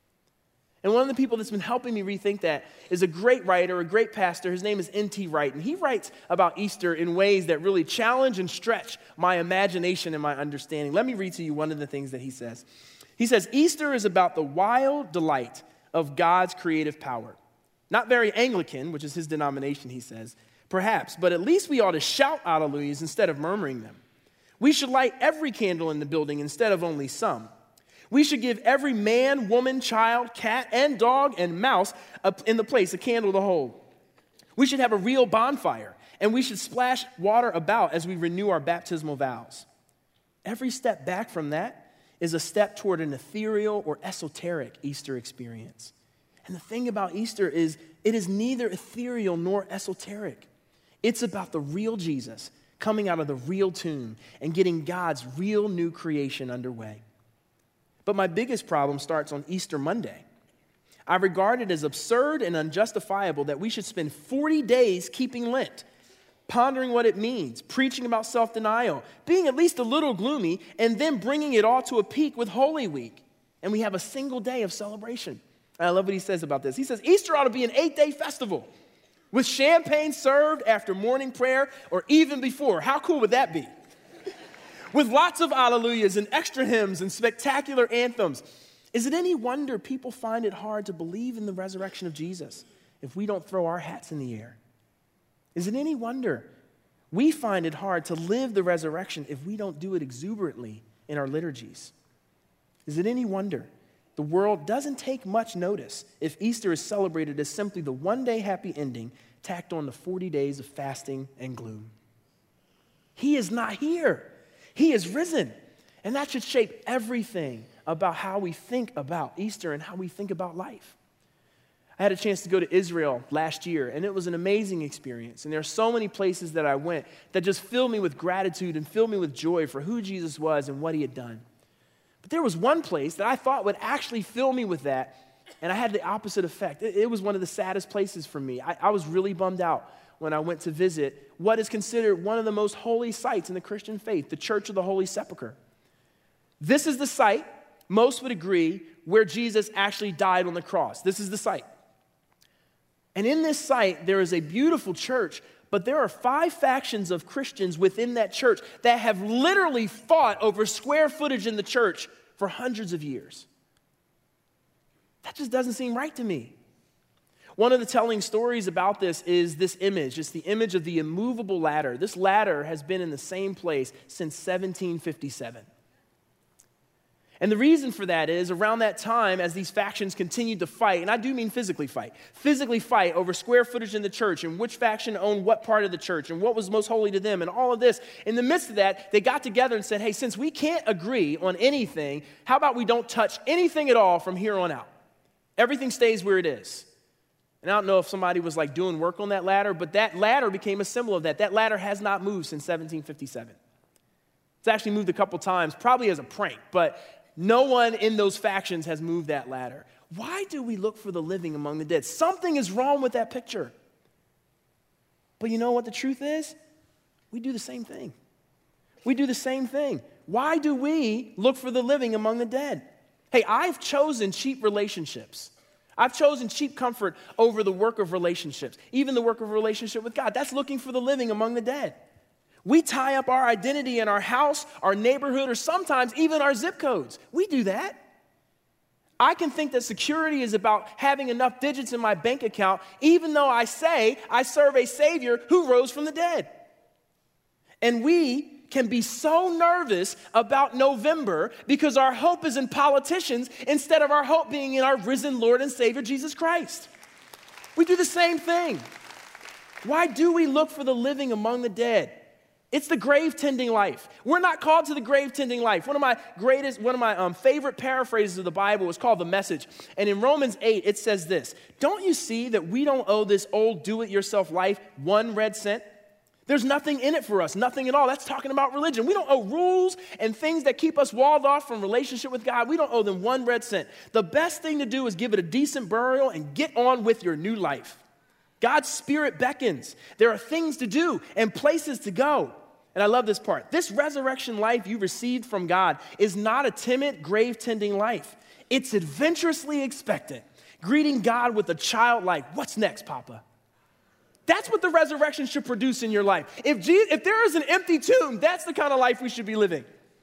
And one of the people that's been helping me rethink that is a great writer, a great pastor. His name is N T Wright, and he writes about Easter in ways that really challenge and stretch my imagination and my understanding. Let me read to you one of the things that he says. He says, Easter is about the wild delight of God's creative power. Not very Anglican, which is his denomination, he says. Perhaps, but at least we ought to shout hallelujahs instead of murmuring them. We should light every candle in the building instead of only some. We should give every man, woman, child, cat, and dog and mouse in the place a candle to hold. We should have a real bonfire, and we should splash water about as we renew our baptismal vows. Every step back from that is a step toward an ethereal or esoteric Easter experience. And the thing about Easter is it is neither ethereal nor esoteric. It's about the real Jesus coming out of the real tomb and getting God's real new creation underway. But my biggest problem starts on Easter Monday. I regard it as absurd and unjustifiable that we should spend forty days keeping Lent, pondering what it means, preaching about self-denial, being at least a little gloomy, and then bringing it all to a peak with Holy Week. And we have a single day of celebration. And I love what he says about this. He says, Easter ought to be an eight-day festival with champagne served after morning prayer or even before. How cool would that be? With lots of alleluias and extra hymns and spectacular anthems. Is it any wonder people find it hard to believe in the resurrection of Jesus if we don't throw our hats in the air? Is it any wonder we find it hard to live the resurrection if we don't do it exuberantly in our liturgies? Is it any wonder the world doesn't take much notice if Easter is celebrated as simply the one-day happy ending tacked on to forty days of fasting and gloom? He is not here. He is risen. And that should shape everything about how we think about Easter and how we think about life. I had a chance to go to Israel last year, and it was an amazing experience. And there are so many places that I went that just filled me with gratitude and filled me with joy for who Jesus was and what he had done. But there was one place that I thought would actually fill me with that, and I had the opposite effect. It, it was one of the saddest places for me. I, I was really bummed out when I went to visit what is considered one of the most holy sites in the Christian faith, the Church of the Holy Sepulchre. This is the site, most would agree, where Jesus actually died on the cross. This is the site. And in this site, there is a beautiful church, but there are five factions of Christians within that church that have literally fought over square footage in the church for hundreds of years. That just doesn't seem right to me. One of the telling stories about this is this image. It's the image of the immovable ladder. This ladder has been in the same place since seventeen fifty-seven. And the reason for that is around that time, as these factions continued to fight, and I do mean physically fight, physically fight over square footage in the church and which faction owned what part of the church and what was most holy to them and all of this. In the midst of that, they got together and said, hey, since we can't agree on anything, how about we don't touch anything at all from here on out? Everything stays where it is. And I don't know if somebody was like doing work on that ladder, but that ladder became a symbol of that. That ladder has not moved since seventeen fifty-seven. It's actually moved a couple times, probably as a prank, but no one in those factions has moved that ladder. Why do we look for the living among the dead? Something is wrong with that picture. But you know what the truth is? We do the same thing. We do the same thing. Why do we look for the living among the dead? Hey, I've chosen cheap relationships. I've chosen cheap comfort over the work of relationships, even the work of relationship with God. That's looking for the living among the dead. We tie up our identity in our house, our neighborhood, or sometimes even our zip codes. We do that. I can think that security is about having enough digits in my bank account, even though I say I serve a Savior who rose from the dead. And we can be so nervous about November because our hope is in politicians instead of our hope being in our risen Lord and Savior, Jesus Christ. We do the same thing. Why do we look for the living among the dead? It's the grave tending life. We're not called to the grave tending life. One of my greatest, one of my um, favorite paraphrases of the Bible is called The Message. And in Romans eight, it says this: don't you see that we don't owe this old do-it-yourself life one red cent? There's nothing in it for us, nothing at all. That's talking about religion. We don't owe rules and things that keep us walled off from relationship with God. We don't owe them one red cent. The best thing to do is give it a decent burial and get on with your new life. God's Spirit beckons. There are things to do and places to go. And I love this part. This resurrection life you received from God is not a timid, grave-tending life. It's adventurously expectant, greeting God with a childlike, "What's next, Papa?" That's what the resurrection should produce in your life. If, Jesus, if there is an empty tomb, that's the kind of life we should be living.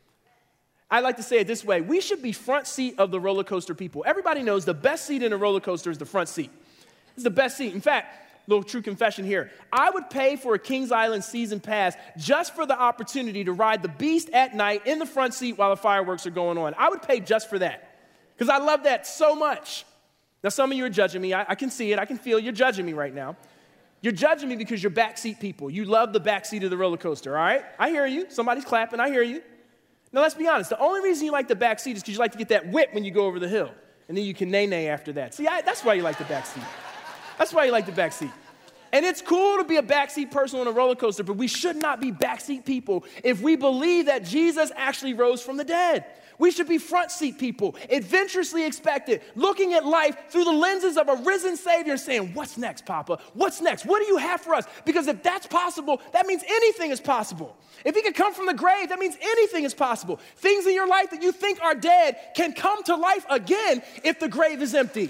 I like to say it this way: we should be front seat of the roller coaster people. Everybody knows the best seat in a roller coaster is the front seat. It's the best seat. In fact, little true confession here, I would pay for a Kings Island season pass just for the opportunity to ride the Beast at night in the front seat while the fireworks are going on. I would pay just for that because I love that so much. Now, some of you are judging me. I, I can see it. I can feel you're judging me right now. You're judging me because you're backseat people. You love the backseat of the roller coaster, all right? I hear you. Somebody's clapping. I hear you. Now, let's be honest. The only reason you like the backseat is because you like to get that whip when you go over the hill, and then you can nay-nay after that. See, I, that's why you like the backseat. That's why you like the backseat. And it's cool to be a backseat person on a roller coaster, but we should not be backseat people if we believe that Jesus actually rose from the dead. We should be front seat people, adventurously expectant, looking at life through the lenses of a risen Savior and saying, "What's next, Papa? What's next? What do you have for us?" Because if that's possible, that means anything is possible. If he could come from the grave, that means anything is possible. Things in your life that you think are dead can come to life again if the grave is empty.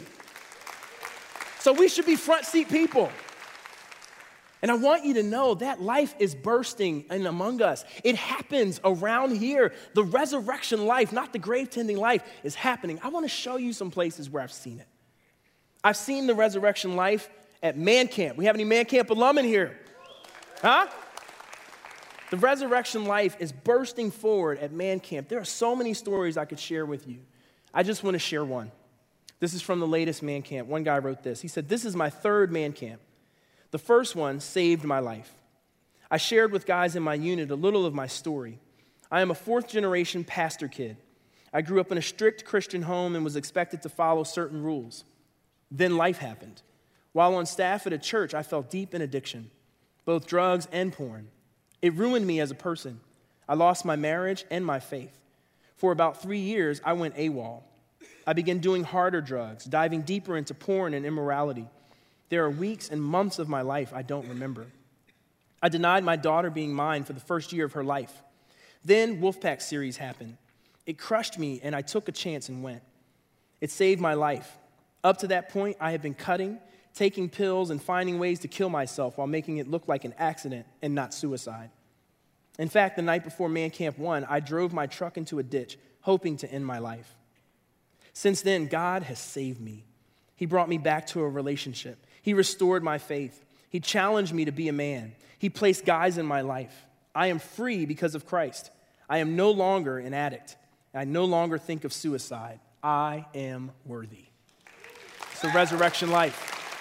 So we should be front seat people. And I want you to know that life is bursting in among us. It happens around here. The resurrection life, not the grave-tending life, is happening. I want to show you some places where I've seen it. I've seen the resurrection life at Man Camp. We have any Man Camp alum in here? Huh? The resurrection life is bursting forward at Man Camp. There are so many stories I could share with you. I just want to share one. This is from the latest Man Camp. One guy wrote this. He said, "This is my third Man Camp. The first one saved my life. I shared with guys in my unit a little of my story. I am a fourth generation pastor kid. I grew up in a strict Christian home and was expected to follow certain rules. Then life happened. While on staff at a church, I fell deep in addiction, both drugs and porn. It ruined me as a person. I lost my marriage and my faith. For about three years, I went AWOL. I began doing harder drugs, diving deeper into porn and immorality. There are weeks and months of my life I don't remember. I denied my daughter being mine for the first year of her life. Then Wolfpack series happened. It crushed me, and I took a chance and went. It saved my life. Up to that point, I have been cutting, taking pills, and finding ways to kill myself while making it look like an accident and not suicide. In fact, the night before Man Camp one, I drove my truck into a ditch, hoping to end my life. Since then, God has saved me. He brought me back to a relationship. He restored my faith. He challenged me to be a man. He placed guys in my life. I am free because of Christ. I am no longer an addict. I no longer think of suicide. I am worthy." It's the resurrection life.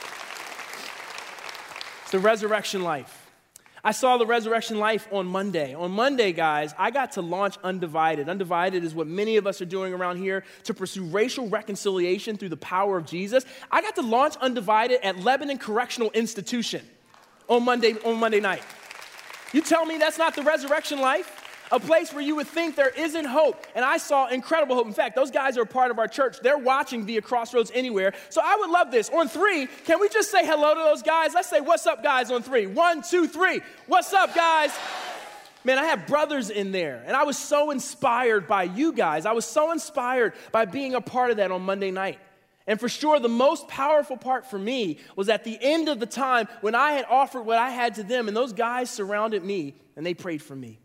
It's the resurrection life. I saw the resurrection life on Monday. On Monday, guys, I got to launch Undivided. Undivided is what many of us are doing around here to pursue racial reconciliation through the power of Jesus. I got to launch Undivided at Lebanon Correctional Institution on Monday, on Monday night. You tell me that's not the resurrection life? A place where you would think there isn't hope. And I saw incredible hope. In fact, those guys are a part of our church. They're watching via Crossroads Anywhere. So I would love this. On three, can we just say hello to those guys? Let's say, "What's up, guys," on three. One, two, three. What's up, guys? Man, I have brothers in there. And I was so inspired by you guys. I was so inspired by being a part of that on Monday night. And for sure, the most powerful part for me was at the end of the time when I had offered what I had to them, and those guys surrounded me and they prayed for me.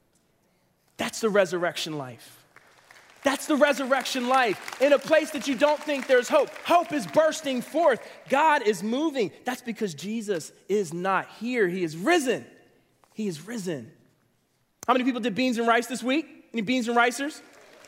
That's the resurrection life. That's the resurrection life. In a place that you don't think there's hope. Hope is bursting forth. God is moving. That's because Jesus is not here. He is risen. He is risen. How many people did beans and rice this week? Any beans and ricers?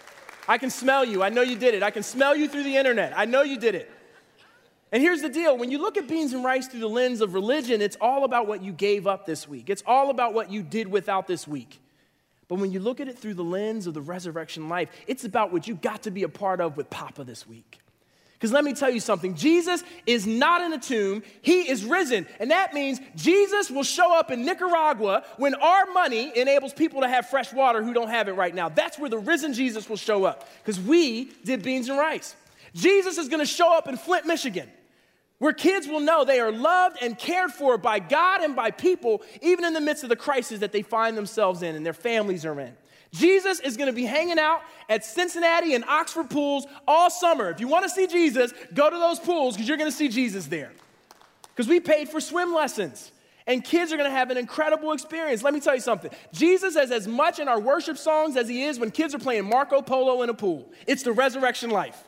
I can smell you. I know you did it. I can smell you through the internet. I know you did it. And here's the deal. When you look at beans and rice through the lens of religion, it's all about what you gave up this week. It's all about what you did without this week. But when you look at it through the lens of the resurrection life, it's about what you got to be a part of with Papa this week. Because let me tell you something. Jesus is not in a tomb. He is risen. And that means Jesus will show up in Nicaragua when our money enables people to have fresh water who don't have it right now. That's where the risen Jesus will show up. Because we did beans and rice. Jesus is going to show up in Flint, Michigan, where kids will know they are loved and cared for by God and by people, even in the midst of the crisis that they find themselves in and their families are in. Jesus is going to be hanging out at Cincinnati and Oxford pools all summer. If you want to see Jesus, go to those pools because you're going to see Jesus there. Because we paid for swim lessons. And kids are going to have an incredible experience. Let me tell you something. Jesus is as much in our worship songs as he is when kids are playing Marco Polo in a pool. It's the resurrection life.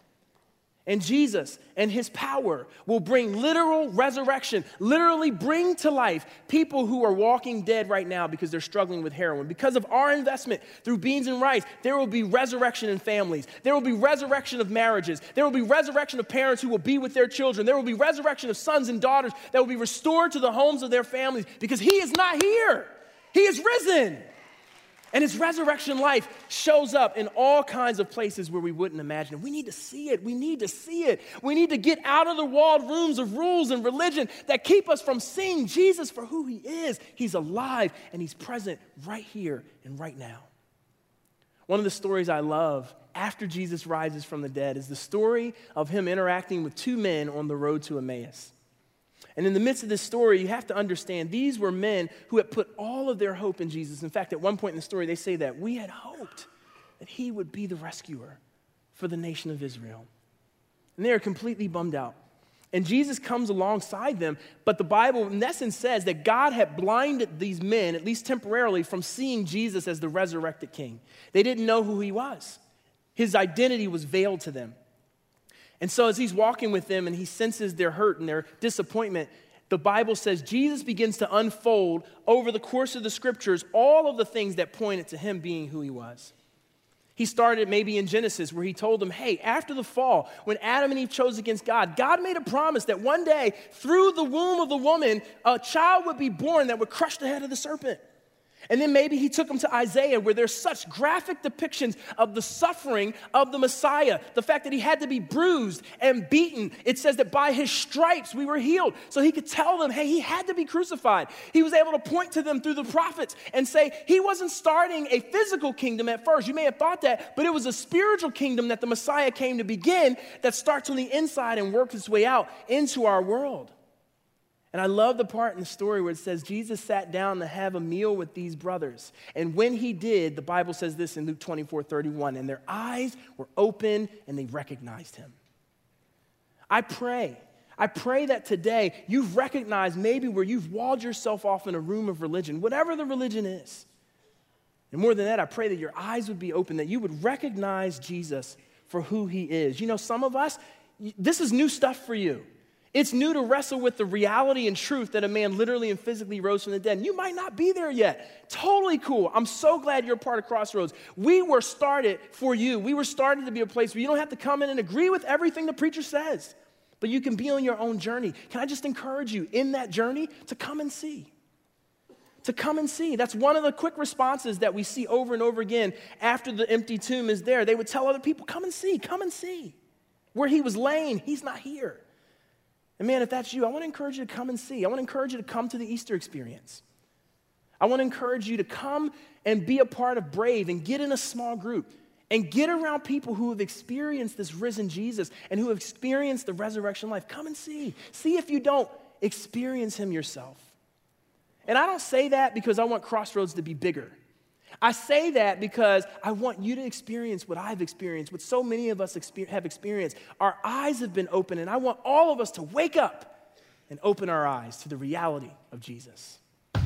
And Jesus and his power will bring literal resurrection, literally bring to life people who are walking dead right now because they're struggling with heroin. Because of our investment through beans and rice, there will be resurrection in families. There will be resurrection of marriages. There will be resurrection of parents who will be with their children. There will be resurrection of sons and daughters that will be restored to the homes of their families because he is not here. He is risen. And his resurrection life shows up in all kinds of places where we wouldn't imagine. We need to see it. We need to see it. We need to get out of the walled rooms of rules and religion that keep us from seeing Jesus for who he is. He's alive and he's present right here and right now. One of the stories I love after Jesus rises from the dead is the story of him interacting with two men on the road to Emmaus. And in the midst of this story, you have to understand these were men who had put all of their hope in Jesus. In fact, at one point in the story, they say that we had hoped that he would be the rescuer for the nation of Israel. And they are completely bummed out. And Jesus comes alongside them, but the Bible in essence says that God had blinded these men, at least temporarily, from seeing Jesus as the resurrected king. They didn't know who he was. His identity was veiled to them. And so as he's walking with them and he senses their hurt and their disappointment, the Bible says Jesus begins to unfold over the course of the scriptures all of the things that pointed to him being who he was. He started maybe in Genesis where he told them, hey, after the fall, when Adam and Eve chose against God, God made a promise that one day through the womb of the woman, a child would be born that would crush the head of the serpent. And then maybe he took them to Isaiah where there's such graphic depictions of the suffering of the Messiah, the fact that he had to be bruised and beaten. It says that by his stripes we were healed. So he could tell them, hey, he had to be crucified. He was able to point to them through the prophets and say he wasn't starting a physical kingdom at first. You may have thought that, but it was a spiritual kingdom that the Messiah came to begin that starts on the inside and works its way out into our world. And I love the part in the story where it says Jesus sat down to have a meal with these brothers. And when he did, the Bible says this in Luke twenty-four thirty-one, and their eyes were open and they recognized him. I pray, I pray that today you've recognized maybe where you've walled yourself off in a room of religion, whatever the religion is. And more than that, I pray that your eyes would be open, that you would recognize Jesus for who he is. You know, some of us, this is new stuff for you. It's new to wrestle with the reality and truth that a man literally and physically rose from the dead. And you might not be there yet. Totally cool. I'm so glad you're a part of Crossroads. We were started for you. We were started to be a place where you don't have to come in and agree with everything the preacher says, but you can be on your own journey. Can I just encourage you in that journey to come and see? To come and see. That's one of the quick responses that we see over and over again after the empty tomb is there. They would tell other people, come and see, come and see. Where he was laying, he's not here. And man, if that's you, I want to encourage you to come and see. I want to encourage you to come to the Easter experience. I want to encourage you to come and be a part of Brave and get in a small group and get around people who have experienced this risen Jesus and who have experienced the resurrection life. Come and see. See if you don't experience him yourself. And I don't say that because I want Crossroads to be bigger. I say that because I want you to experience what I've experienced, what so many of us exper- have experienced. Our eyes have been opened, and I want all of us to wake up and open our eyes to the reality of Jesus.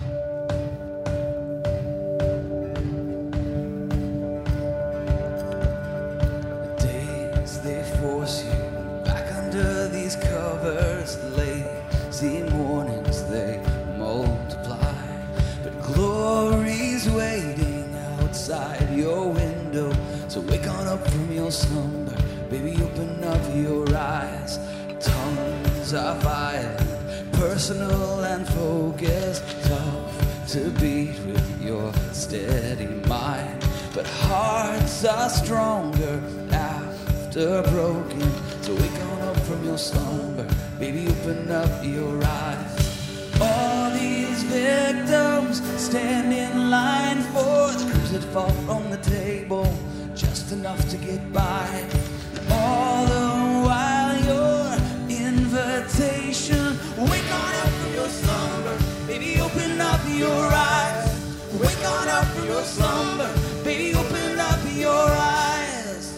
Days they force you back under these covers. Lazy mornings they multiply, but glory's waiting outside your window. So wake on up from your slumber, baby, open up your eyes. Tongues are violent, personal and focused, tough to beat with your steady mind. But hearts are stronger after broken. So wake on up from your slumber, baby, open up your eyes. All these victims stand in line for the crumbs that fall from the table, just enough to get by. All the while your invitation, wake on up from your slumber, baby, open up your eyes. Wake on up from your slumber, baby, open up your eyes.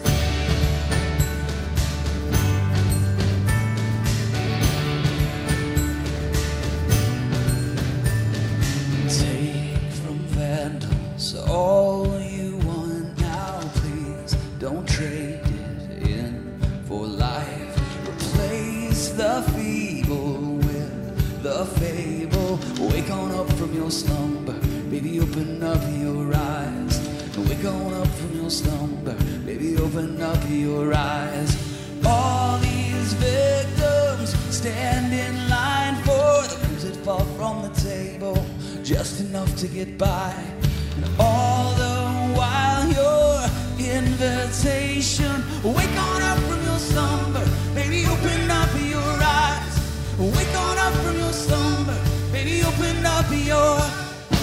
Take from vandals all you want now, please. Don't trade it in for life. Replace the feeble with the fable. Wake on up from your slumber, baby, open up your eyes. Wake on up from your slumber, baby, open up your eyes. All these victims stand in line for the crumbs that fall from the table, just enough to get by. And all the while your invitation, wake on up from your slumber, baby, open up your eyes. Wake on up from your slumber, baby, open up your eyes.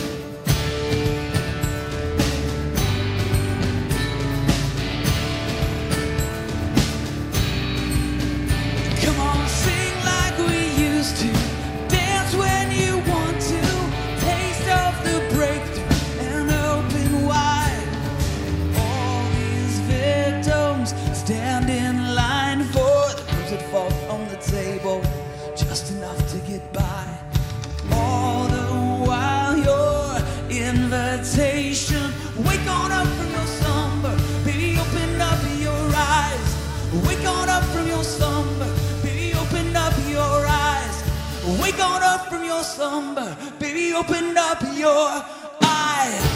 Stand in line for the crumbs that fall from the table, just enough to get by. All the while your invitation, wake on up from your slumber, baby, open up your eyes. Wake on up from your slumber, baby, open up your eyes. Wake on up from your slumber, baby, open up your eyes.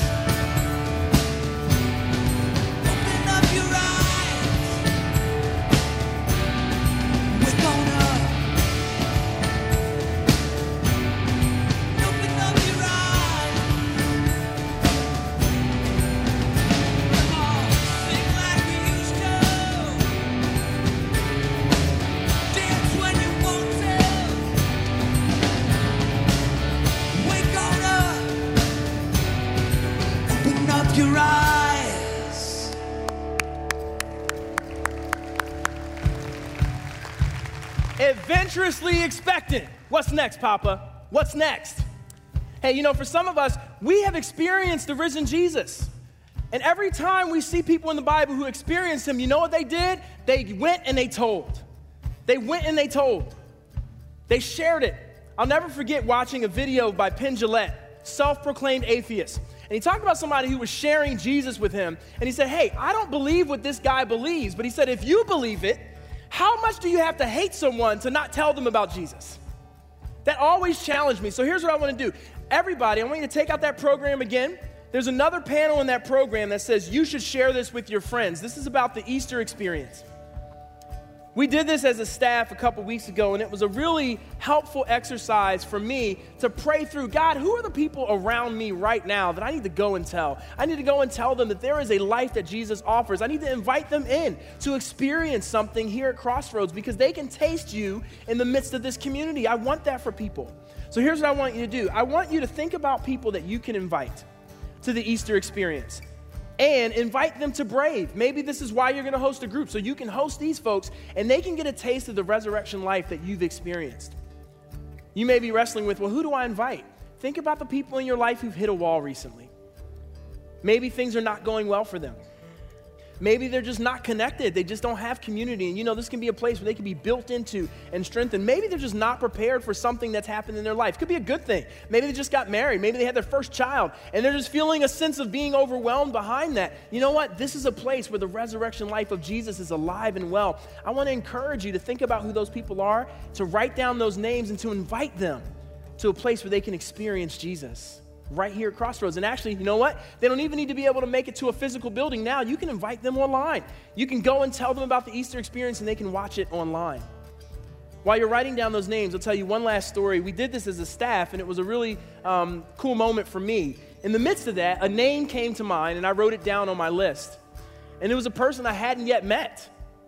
Your eyes.
Adventurously expectant. What's next, Papa? What's next? Hey, you know, for some of us, we have experienced the risen Jesus. And every time we see people in the Bible who experienced him, you know what they did? They went and they told. They went and they told. They shared it. I'll never forget watching a video by Penn Jillette, self-proclaimed atheist. And he talked about somebody who was sharing Jesus with him. And he said, hey, I don't believe what this guy believes. But he said, if you believe it, how much do you have to hate someone to not tell them about Jesus? That always challenged me. So here's what I want to do. Everybody, I want you to take out that program again. There's another panel in that program that says you should share this with your friends. This is about the Easter experience. We did this as a staff a couple weeks ago, and it was a really helpful exercise for me to pray through, God, who are the people around me right now that I need to go and tell? I need to go and tell them that there is a life that Jesus offers. I need to invite them in to experience something here at Crossroads because they can taste you in the midst of this community. I want that for people. So here's what I want you to do. I want you to think about people that you can invite to the Easter experience. And invite them to Brave. Maybe this is why you're going to host a group, so you can host these folks, and they can get a taste of the resurrection life that you've experienced. You may be wrestling with, well, who do I invite? Think about the people in your life who've hit a wall recently. Maybe things are not going well for them. Maybe they're just not connected. They just don't have community. And you know, this can be a place where they can be built into and strengthened. Maybe they're just not prepared for something that's happened in their life. Could be a good thing. Maybe they just got married. Maybe they had their first child and they're just feeling a sense of being overwhelmed behind that. You know what? This is a place where the resurrection life of Jesus is alive and well. I want to encourage you to think about who those people are, to write down those names and to invite them to a place where they can experience Jesus. Right here at Crossroads. And actually, you know what? They don't even need to be able to make it to a physical building now. You can invite them online. You can go and tell them about the Easter experience and they can watch it online. While you're writing down those names, I'll tell you one last story. We did this as a staff and it was a really um, cool moment for me. In the midst of that, a name came to mind and I wrote it down on my list. And it was a person I hadn't yet met.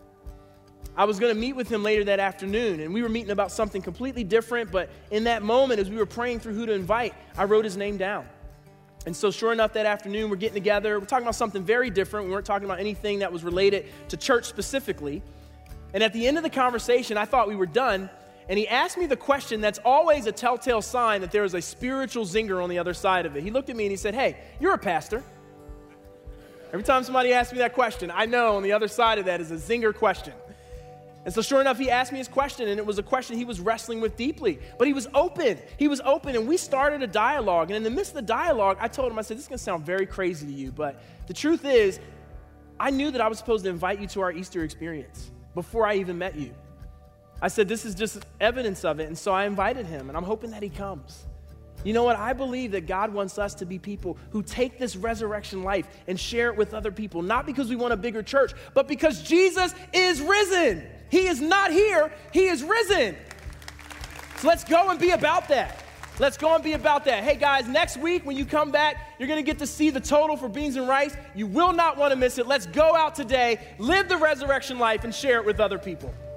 I was going to meet with him later that afternoon, and we were meeting about something completely different, but in that moment, as we were praying through who to invite, I wrote his name down. And so sure enough, that afternoon, we're getting together. We're talking about something very different. We weren't talking about anything that was related to church specifically. And at the end of the conversation, I thought we were done, and he asked me the question that's always a telltale sign that there is a spiritual zinger on the other side of it. He looked at me and he said, "Hey, you're a pastor." Every time somebody asks me that question, I know on the other side of that is a zinger question. And so sure enough, he asked me his question, and it was a question he was wrestling with deeply. But he was open. He was open, and we started a dialogue. And in the midst of the dialogue, I told him, I said, "This is going to sound very crazy to you, but the truth is, I knew that I was supposed to invite you to our Easter experience before I even met you." I said, "This is just evidence of it." And so I invited him, and I'm hoping that he comes. You know what? I believe that God wants us to be people who take this resurrection life and share it with other people, not because we want a bigger church, but because Jesus is risen. He is not here. He is risen. So let's go and be about that. Let's go and be about that. Hey, guys, next week when you come back, you're going to get to see the total for Beans and Rice. You will not want to miss it. Let's go out today, live the resurrection life, and share it with other people.